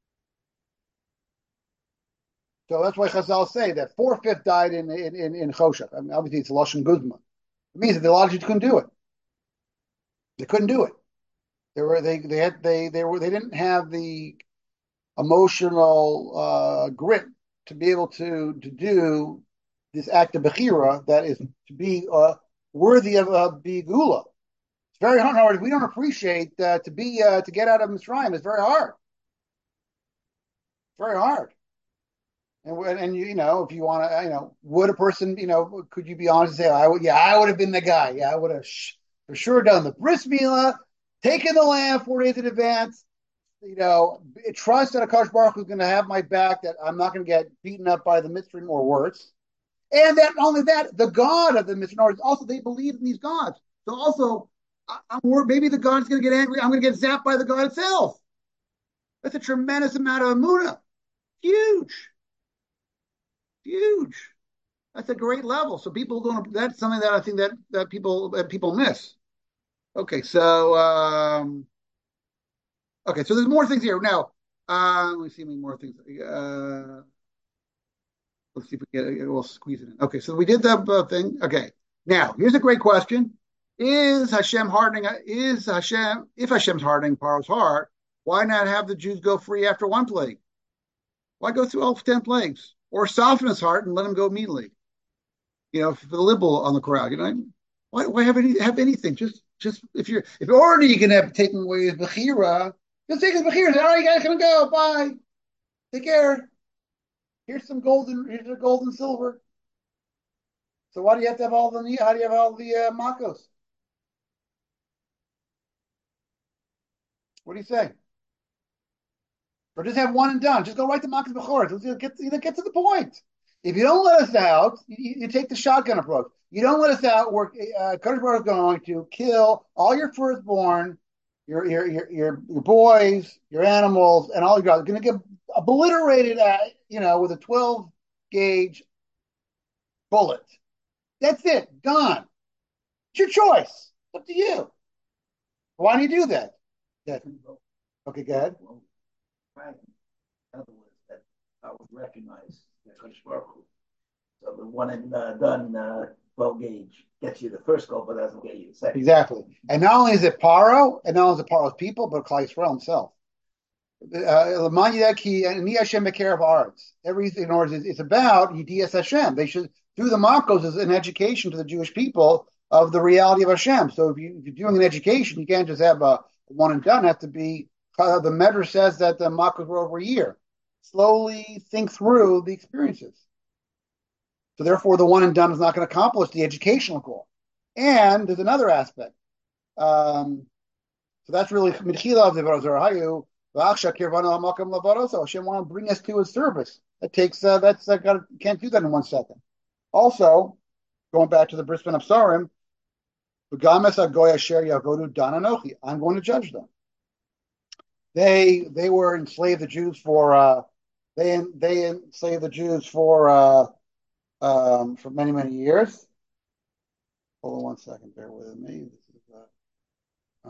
S1: So that's why Chazal say that four fifth died in in in, in Choshech. I mean, obviously it's Lashon Guzman. It means that the Lodges couldn't do it. They couldn't do it. They were they they had they they were they didn't have the emotional uh, grit to be able to to do this act of bechira that is to be uh, worthy of uh, bigula. It's very hard. We don't appreciate uh, to be uh, to get out of Mitzrayim. It's very hard. Very hard. And and you know if you want to you know would a person you know could you be honest and say I would yeah I would have been the guy yeah I would have sh- for sure done the bris milah, taken the lamb four days in advance. You know, trust that Akash Baruch Hu is going to have my back, that I'm not going to get beaten up by the Mitzrayim or worse. And that not only that, the God of the Mitzvah also they believe in these gods. So also, I, I'm worried maybe the God's going to get angry. I'm going to get zapped by the God itself. That's a tremendous amount of amuna. Huge, huge. That's a great level. So people don't. That's something that I think that that people that people miss. Okay, so um, okay, so there's more things here now. Uh, let me see any more things. Uh, let's see if we get it. We'll squeeze it in. Okay, so we did that uh, thing. Okay, now here's a great question: Is Hashem hardening? Is Hashem if Hashem's hardening Paro's heart? Why not have the Jews go free after one plague? Why go through all ten plagues, or soften his heart and let him go immediately? You know, for the libel on the crowd. You know, why, why have any have anything? Just just if you're if already you can have taken away his bechira, just take his bechira. Say, all right, you guys can go. Bye. Take care. Here's some gold and here's the gold and silver. So why do you have to have all the how do you have all the uh, makos? What do you say? Or just have one and done. Just go right to makos bechor. Let's get to, get to the point. If you don't let us out, you, you take the shotgun approach. You don't let us out. We're uh, Kodesh Baruch is going to kill all your firstborn, your your your your, your boys, your animals, and all your guys. Going to get obliterated at you know with a twelve gauge bullet. That's it. Gone. It's your choice. It's up to you. Why do you do that? that okay, go ahead.
S4: Right. In other words, that I would recognize that Kodesh Baruch Hu. So the one and uh, done uh, twelve gauge gets you the first goal, but doesn't get you the second.
S1: Exactly. And not only is it Paro, and not only is it Paro's people, but Klal Yisrael himself. Everything in order it's about Yedias Hashem. They should through the Makos is an education to the Jewish people of the reality of Hashem. So if, you, if you're doing an education, you can't just have a one and done. It has to be uh, the Medrash says that the Makos were over a year. Slowly think through the experiences. So therefore, the one and done is not going to accomplish the educational goal. And there's another aspect. Um, so that's really Midchila of the Hayu. Hashem want to bring us to his service. That takes uh, that's uh, got can't do that in one second. Also, going back to the Brisbane of Sarim, I'm going to judge them. They they were enslaved the Jews for uh, they they enslaved the Jews for uh, um, for many many years. Hold on one second, bear with me. This is uh,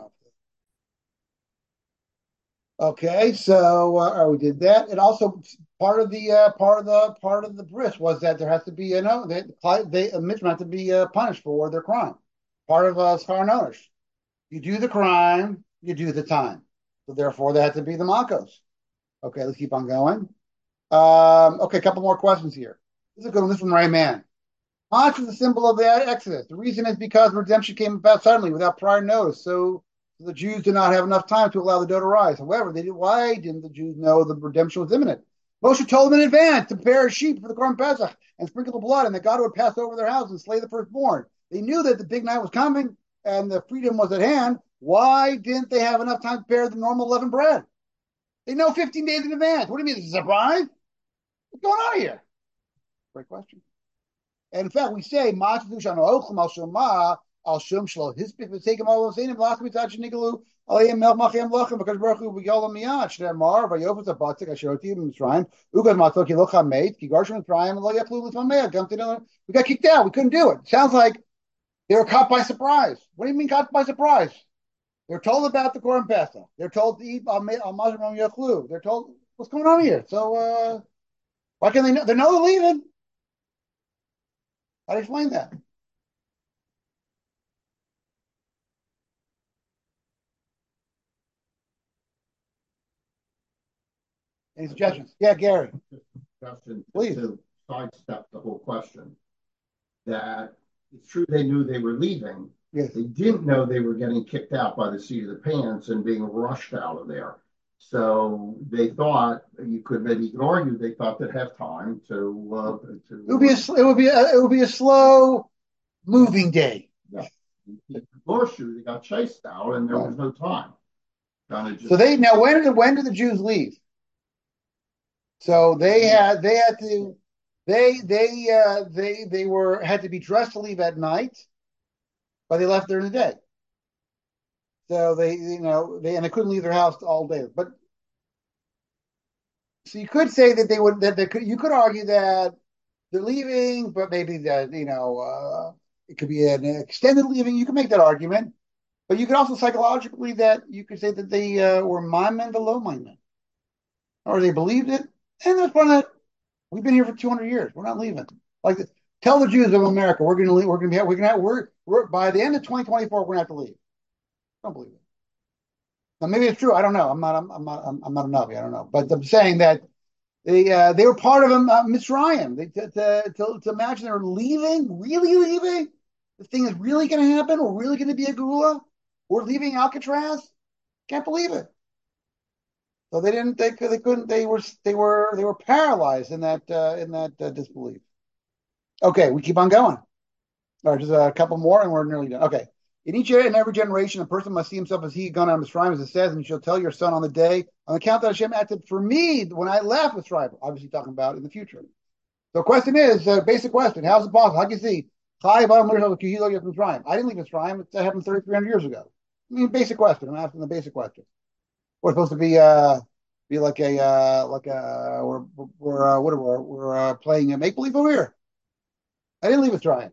S1: okay, so uh, we did that, and also part of the uh, part of the part of the bris was that there has to be you know they they a mitzvah have to be uh, punished for their crime. Part of uh, Sfar Notish. You do the crime, you do the time. So therefore, they have to be the makos. Okay, let's keep on going. Um, okay, a couple more questions here. This is a good one. This from Ray Man. Hajj is the symbol of the Exodus. The reason is because redemption came about suddenly without prior notice. So the Jews did not have enough time to allow the dough to rise. However, they did, why didn't the Jews know the redemption was imminent? Moshe told them in advance to prepare a sheep for the Korban Pesach and sprinkle the blood, and that God would pass over their house and slay the firstborn. They knew that the big night was coming and the freedom was at hand. Why didn't they have enough time to prepare the normal leavened bread? They know fifteen days in advance. What do you mean? This is a surprise? What's going on here? Great question. And in fact, we say, Al Shum Shlo Hispik V'Teikim Al Losenim Lach Mitzad Shenigalu Alayim Melch Machem Lochem because Baruch Hu V'Yolam Miyad Shnei Mar V'Yofet Zabatik Asheroti Mitzrayim Ugad Matzok Yilocha Meit Ki Garshim Mitzrayim Lo Yaklu L'Tmamei Gam Tinel. We got kicked out. We couldn't do it. Sounds like they were caught by surprise. What do you mean caught by surprise? They're told about the Korban Pesach. They're told to eat Al Mazrim Al Yachlu. They're told what's going on here. So uh, why can they know? They know they're leaving. How do you explain that? Any suggestions? Yeah, Gary.
S5: Question
S1: Please.
S5: To sidestep the whole question. That it's true they knew they were leaving.
S1: Yes.
S5: They didn't know they were getting kicked out by the seat of the pants and being rushed out of there. So they thought you could maybe you could argue they thought they'd have time to. Uh, to
S1: it would be a, it would be a, it would be a slow moving day.
S5: Yeah. Horseshoe, they got chased out and there was no time. Kind of just,
S1: so they now when did when did the Jews leave? So they had they had to They they uh, they they were had to be dressed to leave at night, but they left during the day. So they you know they and they couldn't leave their house all day. But so you could say that they would that they could you could argue that they're leaving, but maybe that you know uh, it could be an extended leaving. You could make that argument, but you could also psychologically that you could say that they uh, were maimen below maimen, or they believed it, and that's one that we've been here for two hundred years. We're not leaving. Like tell the Jews of America, we're going to leave. We're going to be. We're going to. We're, we're by the end of twenty twenty-four, we're going to have to leave. I don't believe it. Now maybe it's true. I don't know. I'm not. I'm, I'm not. I'm, I'm not a Navi. I don't know. But I'm saying that they uh, they were part of um, uh, Mitzrayim. They, to, to, to, to imagine they're leaving, really leaving. This thing is really going to happen. We're really going to be a Gula. We're leaving Alcatraz. Can't believe it. So they didn't. They, they couldn't. They were. They were. They were paralyzed in that. Uh, in that uh, disbelief. Okay, we keep on going. All right, just a couple more, and we're nearly done. Okay. In each and every generation, a person must see himself as he gone on Mitzrayim, as it says, and you shall tell your son on the day, on the account that Hashem acted for me when I left Mitzrayim. Obviously, talking about in the future. So, the question is, uh, basic question: how's it possible? How can you see? I didn't leave Mitzrayim. That happened thirty-three hundred years ago. I mean, basic question. I'm asking the basic question. We're supposed to be uh, be like a uh, like a we're we're uh, what are we? We're uh, playing a make believe over here. I didn't leave Mitzrayim.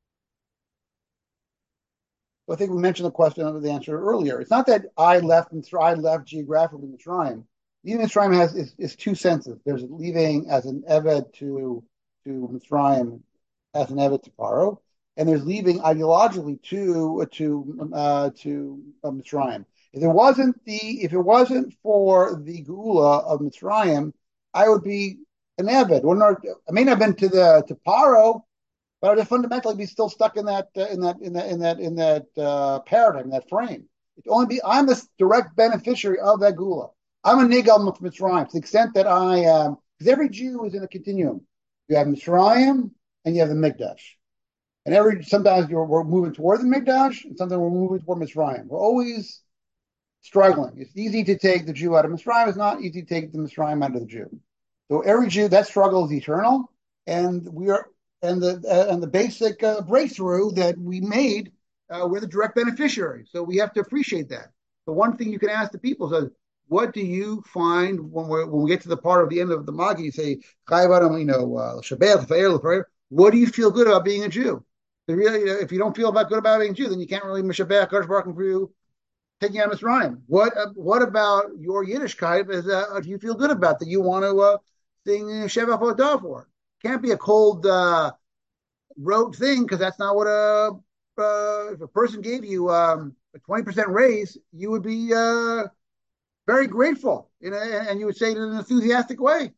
S1: I think we mentioned the question of the answer earlier. It's not that I left and I left geographically Mitzrayim. Leaving Mitzrayim has is, is two senses. There's leaving as an Eved to to Mitzrayim as an Eved to Paro, and there's leaving ideologically to to uh, to uh, Mitzrayim. If it wasn't the if it wasn't for the Geula of Mitzrayim, I would be an Eved. I may not have been to the to Paro, but I would fundamentally be still stuck in that uh, in that in that in that in that uh, paradigm, that frame. It's only be I'm the direct beneficiary of that gula. I'm a nigal of Mitzrayim to the extent that I am, because every Jew is in a continuum. You have Mitzrayim and you have the Mikdash, and every sometimes you're, we're moving toward the Mikdash, and sometimes we're moving toward Mitzrayim. We're always struggling. It's easy to take the Jew out of Mitzrayim. It's not easy to take the Mitzrayim out of the Jew. So every Jew, that struggle is eternal, and we are. And the uh, and the basic uh, breakthrough that we made, uh, we're the direct beneficiary. So we have to appreciate that. The one thing you can ask the people is, what do you find when we when we get to the part of the end of the Magi? You say, you know, uh, what do you feel good about being a Jew? Really, if you don't feel about good about being a Jew, then you can't really mishabeh Kadosh Baruch Hu for you taking out Mitzrayim. What uh, what about your Yiddishkeit? Is uh, do you feel good about that? You want to uh, sing Sheva Hodah for? Can't be a cold uh, rote thing, because that's not what a uh, if a person gave you um, a twenty percent raise, you would be uh, very grateful, you know, and you would say it in an enthusiastic way.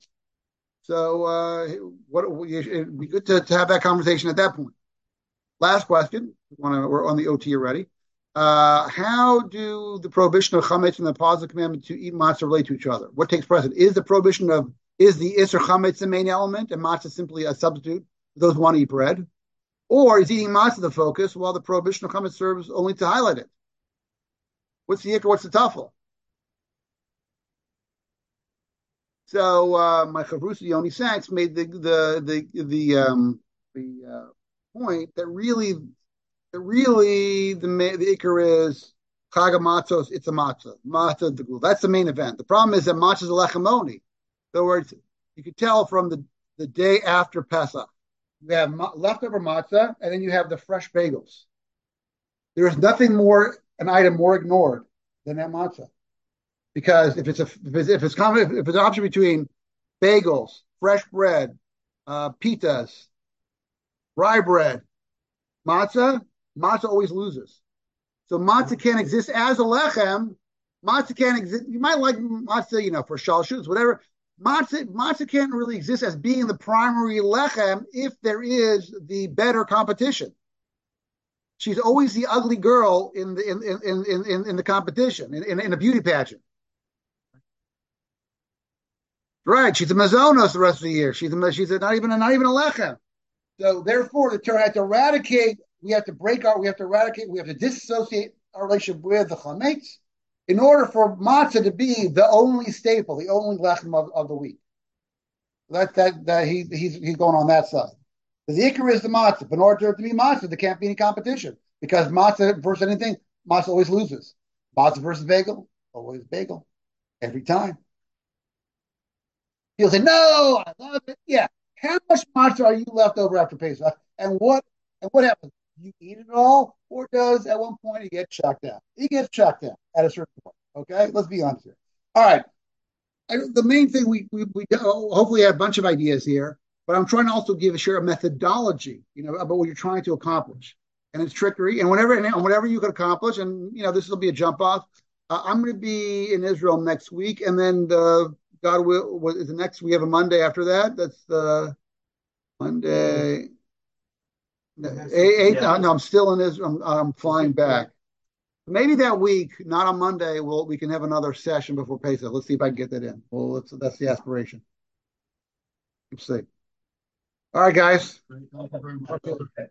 S1: So uh, what it'd be good to, to have that conversation at that point. Last question. We're on the O T already. Uh, how do the prohibition of chametz and the positive commandment to eat matzah relate to each other? What takes precedent? Is the prohibition of Is the Isser Chametz the main element and matzah simply a substitute for those who want to eat bread? Or is eating matzah the focus while the prohibition of chametz serves only to highlight it? What's the ikr? What's the tafel? So uh, my chavrus Yoni Sachs made the the the the um, the uh, point that really, that really the the ikr is chag matzos. It's a matzah, matzah the gul. That's the main event. The problem is that matzah is a lechem. In other words, you could tell from the, the day after Pesach, you have ma- leftover matzah, and then you have the fresh bagels. There is nothing more, an item more ignored than that matzah. Because if it's a if it's if it's, common, if it's an option between bagels, fresh bread, uh, pitas, rye bread, matzah, matzah always loses. So matzah can't exist as a lechem. Matzah can't exist. You might like matzah, you know, for shalshus, whatever. Matzah, matzah can't really exist as being the primary lechem if there is the better competition. She's always the ugly girl in the in in in in, in the competition in, in, in a beauty pageant. Right? She's a mazonos the rest of the year. She's a, she's a, not even a, not even a lechem. So therefore, the Torah had to eradicate. We have to break our. We have to eradicate. We have to disassociate our relationship with the chametz in order for matzah to be the only staple, the only lechem of, of the week. That that that he he's he's going on that side. The Ikar is the matzah. But in order to be matzah, there can't be any competition because matzah versus anything, matzah always loses. Matzah versus bagel, always bagel, every time. He'll say, "No, I love it." Yeah. How much matzah are you left over after Pesach? And what and what happens? You eat it all, or does at one point he get chucked out? He gets chucked out at a certain point. Okay, let's be honest here. All right. I, the main thing we, we we hopefully have a bunch of ideas here, but I'm trying to also give a share a methodology, you know, about what you're trying to accomplish, and it's trickery, and whatever and whatever you can accomplish, and you know, this will be a jump off. Uh, I'm going to be in Israel next week, and then uh, God will what is the next? We have a Monday after that. That's the Monday. Eight,
S3: Yeah.
S1: no, I'm still in Israel. I'm, I'm flying back. Maybe that week, not on Monday, we'll we can have another session before Pesach. Let's see if I can get that in. Well, let's, that's the aspiration. Let's see. All right, guys.
S5: Thank you very much.